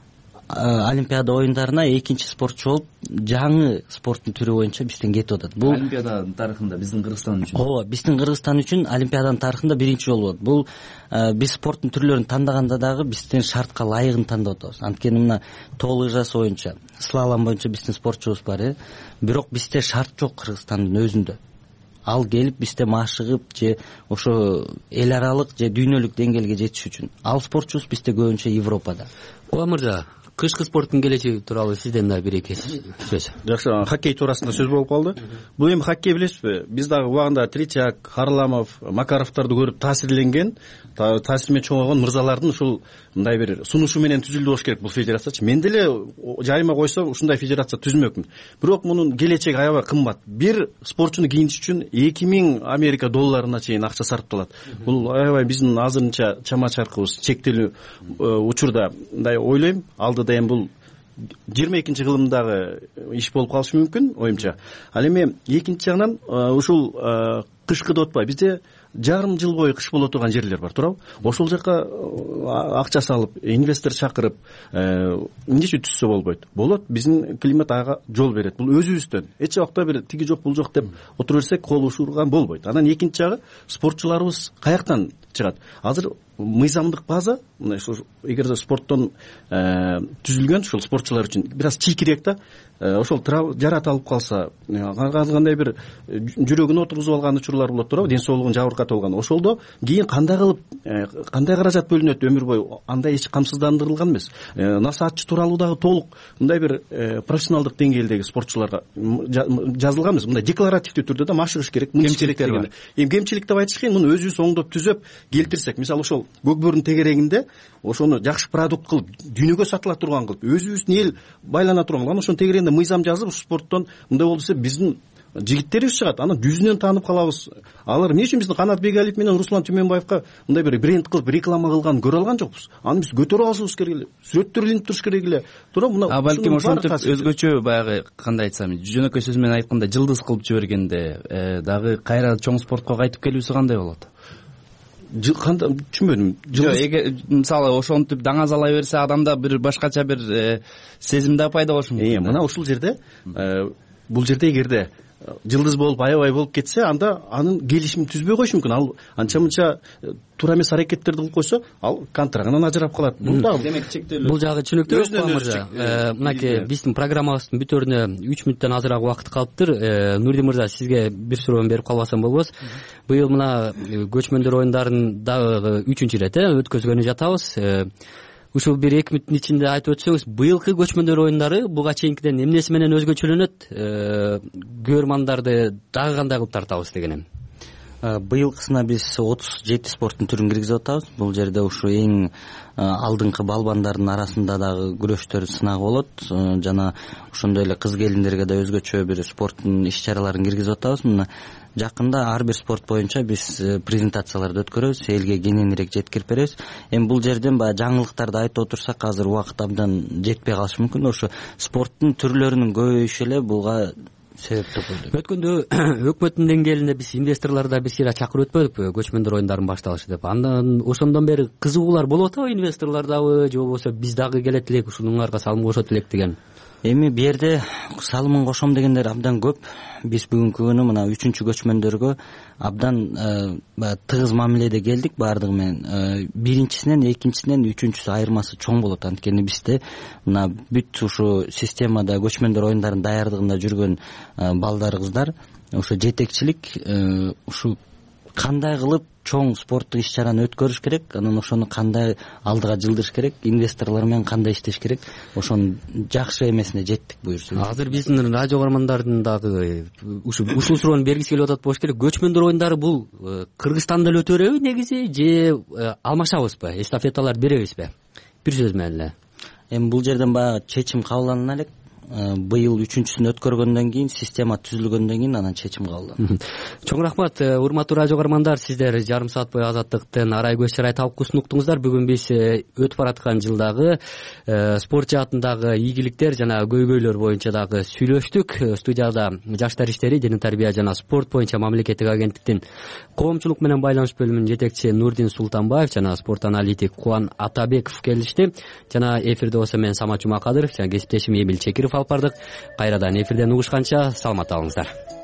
Олимпиада оюндарына экинчи спортчу болуп жаңы спорттун түрү боюнча бизден кетип атат. Бул Олимпиаданын тарыхында биздин Кыргызстан үчүн. Ооба, биздин Кыргызстан үчүн Олимпиаданын тарыхында биринчи жолу болот. Бул биз спорттун түрлөрүн тандаганда дагы биздин шартка ылайыгын тандап атабыз. Анткени мына тоо лыжасы боюнча, слалом боюнча биздин спортчубуз бар, э. Бирок бизде шарт жок Кыргызстандын өзүндө. Ал келип бизде машыгып же ошо эл аралык же дүйнөлүк деңгээлге жетиш үчүн. Ал спортчубуз бизде көбүнчө Европада. Ооба мырза, кышкы спорттун келечеги тууралуу сизден да бир эки сөз. Жакшы, хоккей туурасында сөз болуп калды. Бул эми хоккей билесизби? Биз дагы убагында Тричак, Харламов, Макаровдорду көрүп таасирленген, таасир менен чоңойгон мырзалардын ушул мындай бир сунушу менен түзүлдү болуш керек бул федерациячы. Мен деле жайыма койсом ушундай федерация түзмөкмүн. Бирок мунун келечеги аябай кымбат. Бир спортчуну кийинтиш үчүн эки миң Америка долларына чейин акча сарпталат. Бул аябай биздин азырынча чама чаркыбыз чектелүү учурда мындай ойлойм. Алдыда эми бул жыйырма экинчи кылымдагы иш болуп калышы мүмкүн оюмча. Ал эми экинчи жагынан ушул кышкы деп атпайбы, бизде жарым жыл бою кыш боло турган жерлер бар, туурабы? Ошол жака акча салып, инвестор чакырып, эмнече түзсө болбойт? Болот, биздин климат ага жол берет. Бул өзүбүздөн. Эч жакта бир тиги жок, бул жок деп отура берсек, кол ушурган болбойт. Анан экинчи жагы спортчуларыбыз каяктан чыгат? Азыр мыйзамдык база, мына ошо эгерде спорттон түзүлгөн ушул спортчулар үчүн бир аз чийкирээк да, ошол жарат алып калса, кандай бир жүрөгүнө отургузуп алган учурлар болот, туурабы? Ден соолугун жабыркатып алган. Ошолдо кийин кандай кылып, кандай каражат бөлүнөт өмүр бою? Андай эч камсыздандырылган эмес. Насаатчы тууралуу дагы толук мындай бир профессионалдык деңгээлдеги спортчуларга жазылган эмес. Мындай декларативдүү түрдө да машыгыш керек. Кемчиликтер бар. Эми кемчилик деп айтыш кыйын, муну өзүбүз оңдоп түзөп келтирсек, мисалы ошол көкбөрүнүн тегерегинде ошону жакшы продукт кылып, дүйнөгө сатыла турган кылып, өзүбүздүн эл байлана турган кылып, ошонун тегерегинде мыйзам жазып, спорттон мындай болду десе биздин жигиттерибиз чыгат, анан жүзүнөн таанып калабыз. Алар эмне үчүн биздин Канат Бегалиев менен Руслан Түмөнбаевка мындай бир бренд кылып реклама кылганын көрө алган жокпуз. Аны биз көтөрүп алышыбыз керек эле, сүрөттөр илинип туруш керек эле. Туура мына. А балким ошентип өзгөчө баягы кандай айтсам, жөнөкөй сөз менен айтканда жылдыз кылып жибергенде дагы кайра чоң спортко кайтып келүүсү кандай болот? Кандай түшүнбөдүм. Эге мисалы ошентип даңазалай берсе, адамда бир башкача бир сезим да пайда болушу мүмкүн. Э, мына ушул жерде бул жерде эгерде жылдыз болуп аябай болуп кетсе, анда анын келишимин түзбөй коюш мүмкүн. Ал анча-мынча туура эмес аракеттерди кылып койсо, ал контрагынан ажырап калат. Бул дагы демек чектелүү. Бул жагы түшүнүктүү болуп мырза. Мынакей биздин программабыздын бүтөрүнө үч мүнөттөн азыраак убакыт калыптыр. Нурди мырза, сизге бир суроо берип калбасам болбос. Быйыл мына көчмөндөр оюндарын дагы үчүнчү ирет өткөзгөнү жатабыз. Ушул бир эки мүнөттүн ичинде айтып өтсөңүз, быйылкы көчмөндөр оюндары буга чейинкиден эмнеси менен өзгөчөлөнөт? Көрмандарды дагы кандай кылып тартабыз дегенем. Быйылкысына биз отуз жети спорттун түрүн киргизип атабыз. Бул жерде ушу эң алдыңкы балбандардын арасында дагы күрөштөр сынагы болот. Жана ошондой эле кыз келиндерге да өзгөчө бир спорттун иш-чараларын киргизип атабыз. Мына жакында ар бир спорт боюнча биз презентацияларды өткөрөбүз, элге кененирээк жеткирип беребиз. Эми бул жерден баягы жаңылыктарды айтып отурсак, азыр убакыт абдан жетпей калышы мүмкүн. Ошо спорттун түрлөрүнүн көбөйүшү эле буга себеп деп ойлойм. Өткөндө өкмөттүн деңгээлинде биз инвесторлорду бир сыйра чакырып өтпөдүкпү, көчмөндөр оюндарын башталышы деп. Андан ошондон бери кызыгуулар болуп атабы инвесторлордабы, же болбосо биз дагы келет элек, ушунуңарга салым кошот элек деген? Эми бу жерде салымын кошом дегендер абдан көп. Биз бүгүнкү күнү мына үчүнчү көчмөндөргө абдан тыгыз мамиледе келдик баардыгы менен. Биринчисинен, экинчисинен үчүнчүсү айырмасы чоң болот. Анткени бизде мына бүт ушу системада көчмөндөр оюндарын даярдыгында жүргөн балдар, кыздар, ошо жетекчилик ушу кандай кылып чоң спорттук иш-чараны өткөрүш керек, анан ошону кандай алдыга жылдырыш керек, инвесторлор менен кандай иштеш керек, ошонун жакшы эмесине жеттик буюрса. Азыр биздин радио көрөрмандардын дагы ушул ушул суроону бергиси келип атат болуш керек. Көчмөндөр оюндары бул Кыргызстанда эле өтөрөбү негизи, же алмашабызбы, эстафеталар беребизби? Бир сөз менен эле. Эми бул жерден баягы чечим кабыл алына элек. быйыл үчүнчүсүн өткөргөндөн кийин, система түзүлгөндөн кийин анан чечим кабыл алынат. Чоң рахмат. Урматтуу радио каармандар, сиздер жарым саат бою Азаттыктын арай көз чарай талкуусун уктуңуздар. Бүгүн биз өтүп бараткан жылдагы спорт жаатындагы ийгиликтер жана көйгөйлөр боюнча дагы сүйлөштүк. Студияда жаштар иштери, дене тарбия жана спорт боюнча мамлекеттик агенттиктин коомчулук менен байланыш бөлүмүнүн жетекчиси Нурдин Султанбаев жана спорт аналитик Кубан Атабеков келишти. Жана эфирде болсо мен Самат Жумакадыров жана кесиптешим Эмил Чекиров алып бардык. Кайрадан эфирден угушканча саламатта калыңыздар.